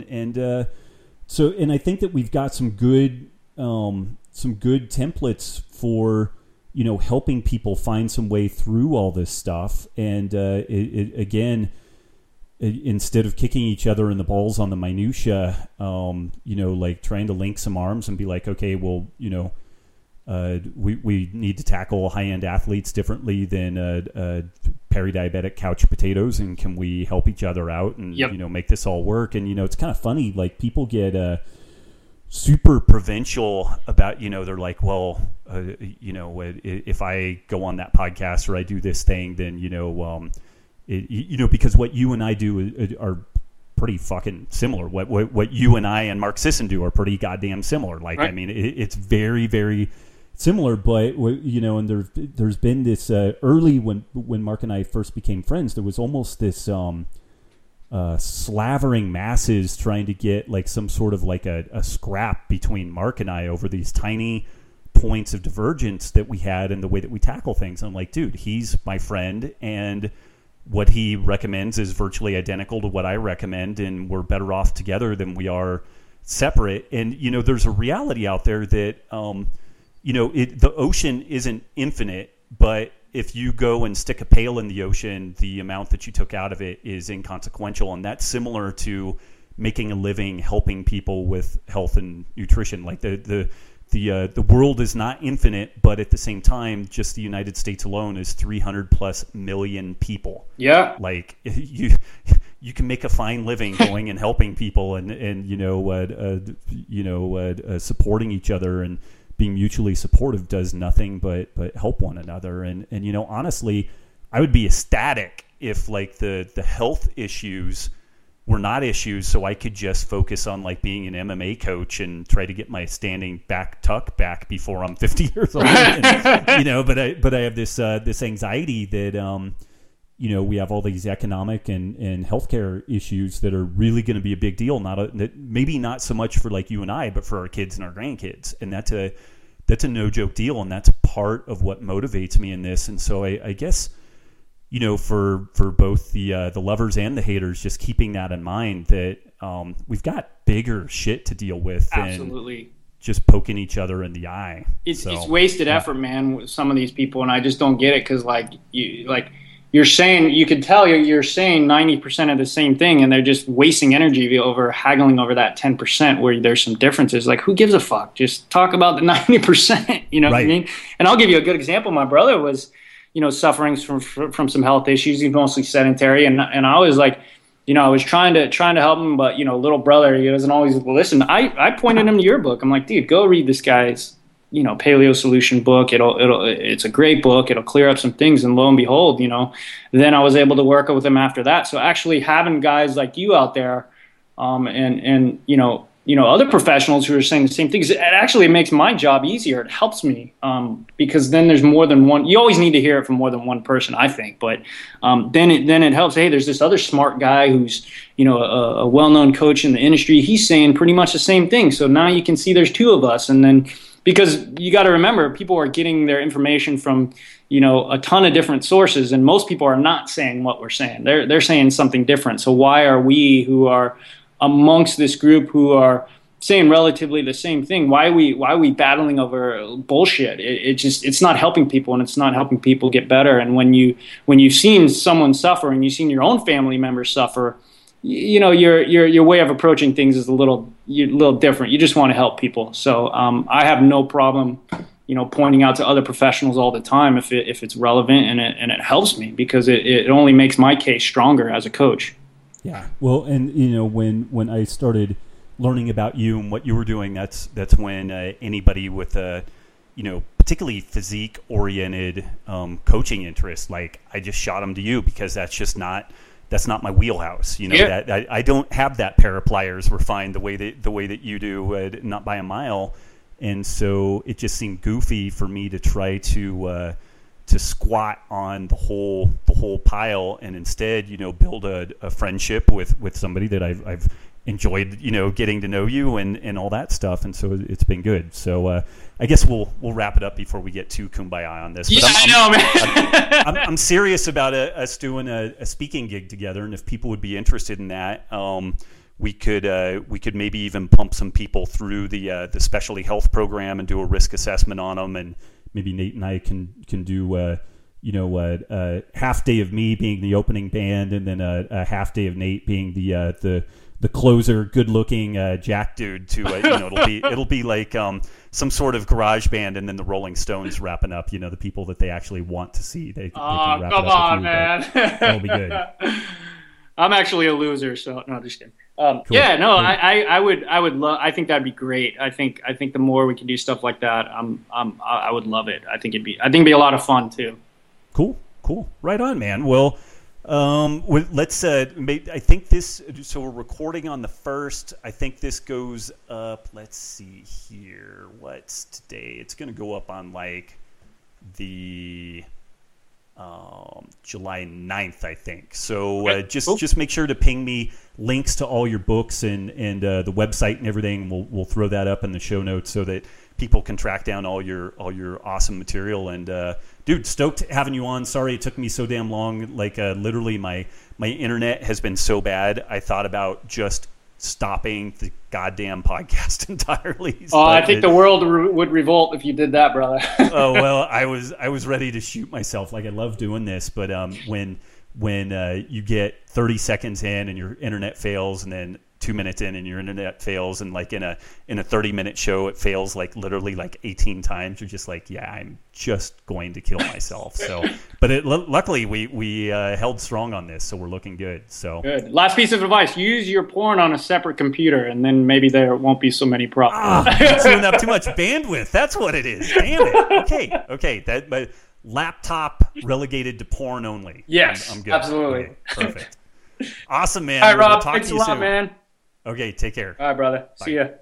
So I think that we've got some good templates for helping people find some way through all this stuff, and again, instead of kicking each other in the balls on the minutia, like trying to link some arms and be like, okay, well, we need to tackle high-end athletes differently than peri-diabetic couch potatoes, and can we help each other out and make this all work? And it's kind of funny, like people get super provincial about they're like, well, if I go on that podcast or I do this thing, then because what you and I do are pretty fucking similar. What you and I and Mark Sisson do are pretty goddamn similar. Like, right. I mean, it's very, very similar, but and there's been this early when Mark and I first became friends, there was almost this slavering masses trying to get like some sort of like a scrap between Mark and I over these tiny points of divergence that we had in the way that we tackle things. I'm like, dude, he's my friend, and what he recommends is virtually identical to what I recommend, and we're better off together than we are separate. And, you know, there's a reality out there that, you know, the ocean isn't infinite, but if you go and stick a pail in the ocean, the amount that you took out of it is inconsequential. And that's similar to making a living, helping people with health and nutrition. Like the world is not infinite, but at the same time, just the United States alone is 300+ million people. Yeah. Like you can make a fine living going and helping people and supporting each other, and being mutually supportive does nothing but help one another. And you know, honestly, I would be ecstatic if like the health issues were not issues, so I could just focus on like being an MMA coach and try to get my standing back tuck back before I'm 50 years old. And, you know, but I have this anxiety that you know, we have all these economic and healthcare issues that are really going to be a big deal. Maybe not so much for like you and I, but for our kids and our grandkids. And that's a no joke deal, and that's part of what motivates me in this. And so I guess, you know, for both the lovers and the haters, just keeping that in mind, that we've got bigger shit to deal with Absolutely. than just poking each other in the eye. It's wasted effort, man, with some of these people, and I just don't get it, because you're saying, you can tell you're saying 90% of the same thing, and they're just wasting energy over haggling over that 10% where there's some differences. Like, who gives a fuck? Just talk about the 90%. You know what I mean? And I'll give you a good example. My brother was, you know, suffering from some health issues. He's mostly sedentary, and I was like, you know, I was trying to help him, but, you know, little brother, he doesn't always listen. I pointed him to your book. I'm like, dude, go read this guy's, you know, Paleo Solution book. It's a great book. It'll clear up some things. And lo and behold, you know, then I was able to work with him after that. So actually having guys like you out there, and you know, other professionals who are saying the same things, it makes my job easier. It helps me, because then there's more than one. You always need to hear it from more than one person, I think. But then it helps. Hey, there's this other smart guy who's, you know, a well-known coach in the industry. He's saying pretty much the same thing. So now you can see there's two of us. And then, because you got to remember, people are getting their information from, you know, a ton of different sources, and most people are not saying what we're saying. They're saying something different. So why are we, who are amongst this group who are saying relatively the same thing, why are we battling over bullshit? It's not helping people, and it's not helping people get better. And when you've seen someone suffer, and you've seen your own family members suffer, you know, your way of approaching things is a little different. You just want to help people. So I have no problem, you know, pointing out to other professionals all the time if it's relevant, and it helps me, because it only makes my case stronger as a coach. Yeah. Well, and you know, when I started learning about you and what you were doing, that's when anybody with a, you know, particularly physique oriented coaching interest, like, I just shot them to you, because that's not my wheelhouse. You know, yeah. that I don't have that pair of pliers refined the way that you do, not by a mile. And so it just seemed goofy for me to try to squat on the whole pile, and instead, you know, build a friendship with somebody that I've enjoyed, you know, getting to know you and all that stuff. And so it's been good. So I guess we'll wrap it up before we get too kumbaya on this. Yeah, but I know, man. I'm serious about us doing a speaking gig together, and if people would be interested in that, we could maybe even pump some people through the specialty health program and do a risk assessment on them, and maybe Nate and I can do a half day of me being the opening band, and then a half day of Nate being the closer, good looking Jack dude. To it'll be like some sort of garage band, and then the Rolling Stones wrapping up. You know, the people that they actually want to see. They can wrap come it up on, with you, man. That'll be good. I'm actually a loser, so no, just kidding. Cool. Yeah, no, Cool. I would love. I think that'd be great. I think the more we can do stuff like that, I would love it. I think it'd be a lot of fun too. Cool. Right on, man. Well, let's. I think this. So we're recording on the 1st. I think this goes up. Let's see here. What's today? It's going to go up on like the July 9th, I think. So just make sure to ping me links to all your books and the website and everything. We'll throw that up in the show notes so that people can track down all your awesome material. And dude, stoked having you on. Sorry it took me so damn long. Like literally my internet has been so bad. I thought about just stopping the goddamn podcast entirely. Oh, I think the world would revolt if you did that, brother. Oh well, I was ready to shoot myself. Like I love doing this, but when you get 30 seconds in and your internet fails, and then 2 minutes in and your internet fails, and like in a 30-minute show it fails like literally like 18 times, you're just like, yeah, I'm just going to kill myself. So, but luckily we held strong on this, so we're looking good. So good. Last piece of advice: use your porn on a separate computer, and then maybe there won't be so many problems. Chewing up too much bandwidth. That's what it is. Damn it. Okay. That but laptop relegated to porn only. Yes, I'm good. Okay, perfect. Awesome, man. All right, Rob. Talk Thanks to a you lot, soon. man. Okay, take care. All right, brother. Bye. See ya.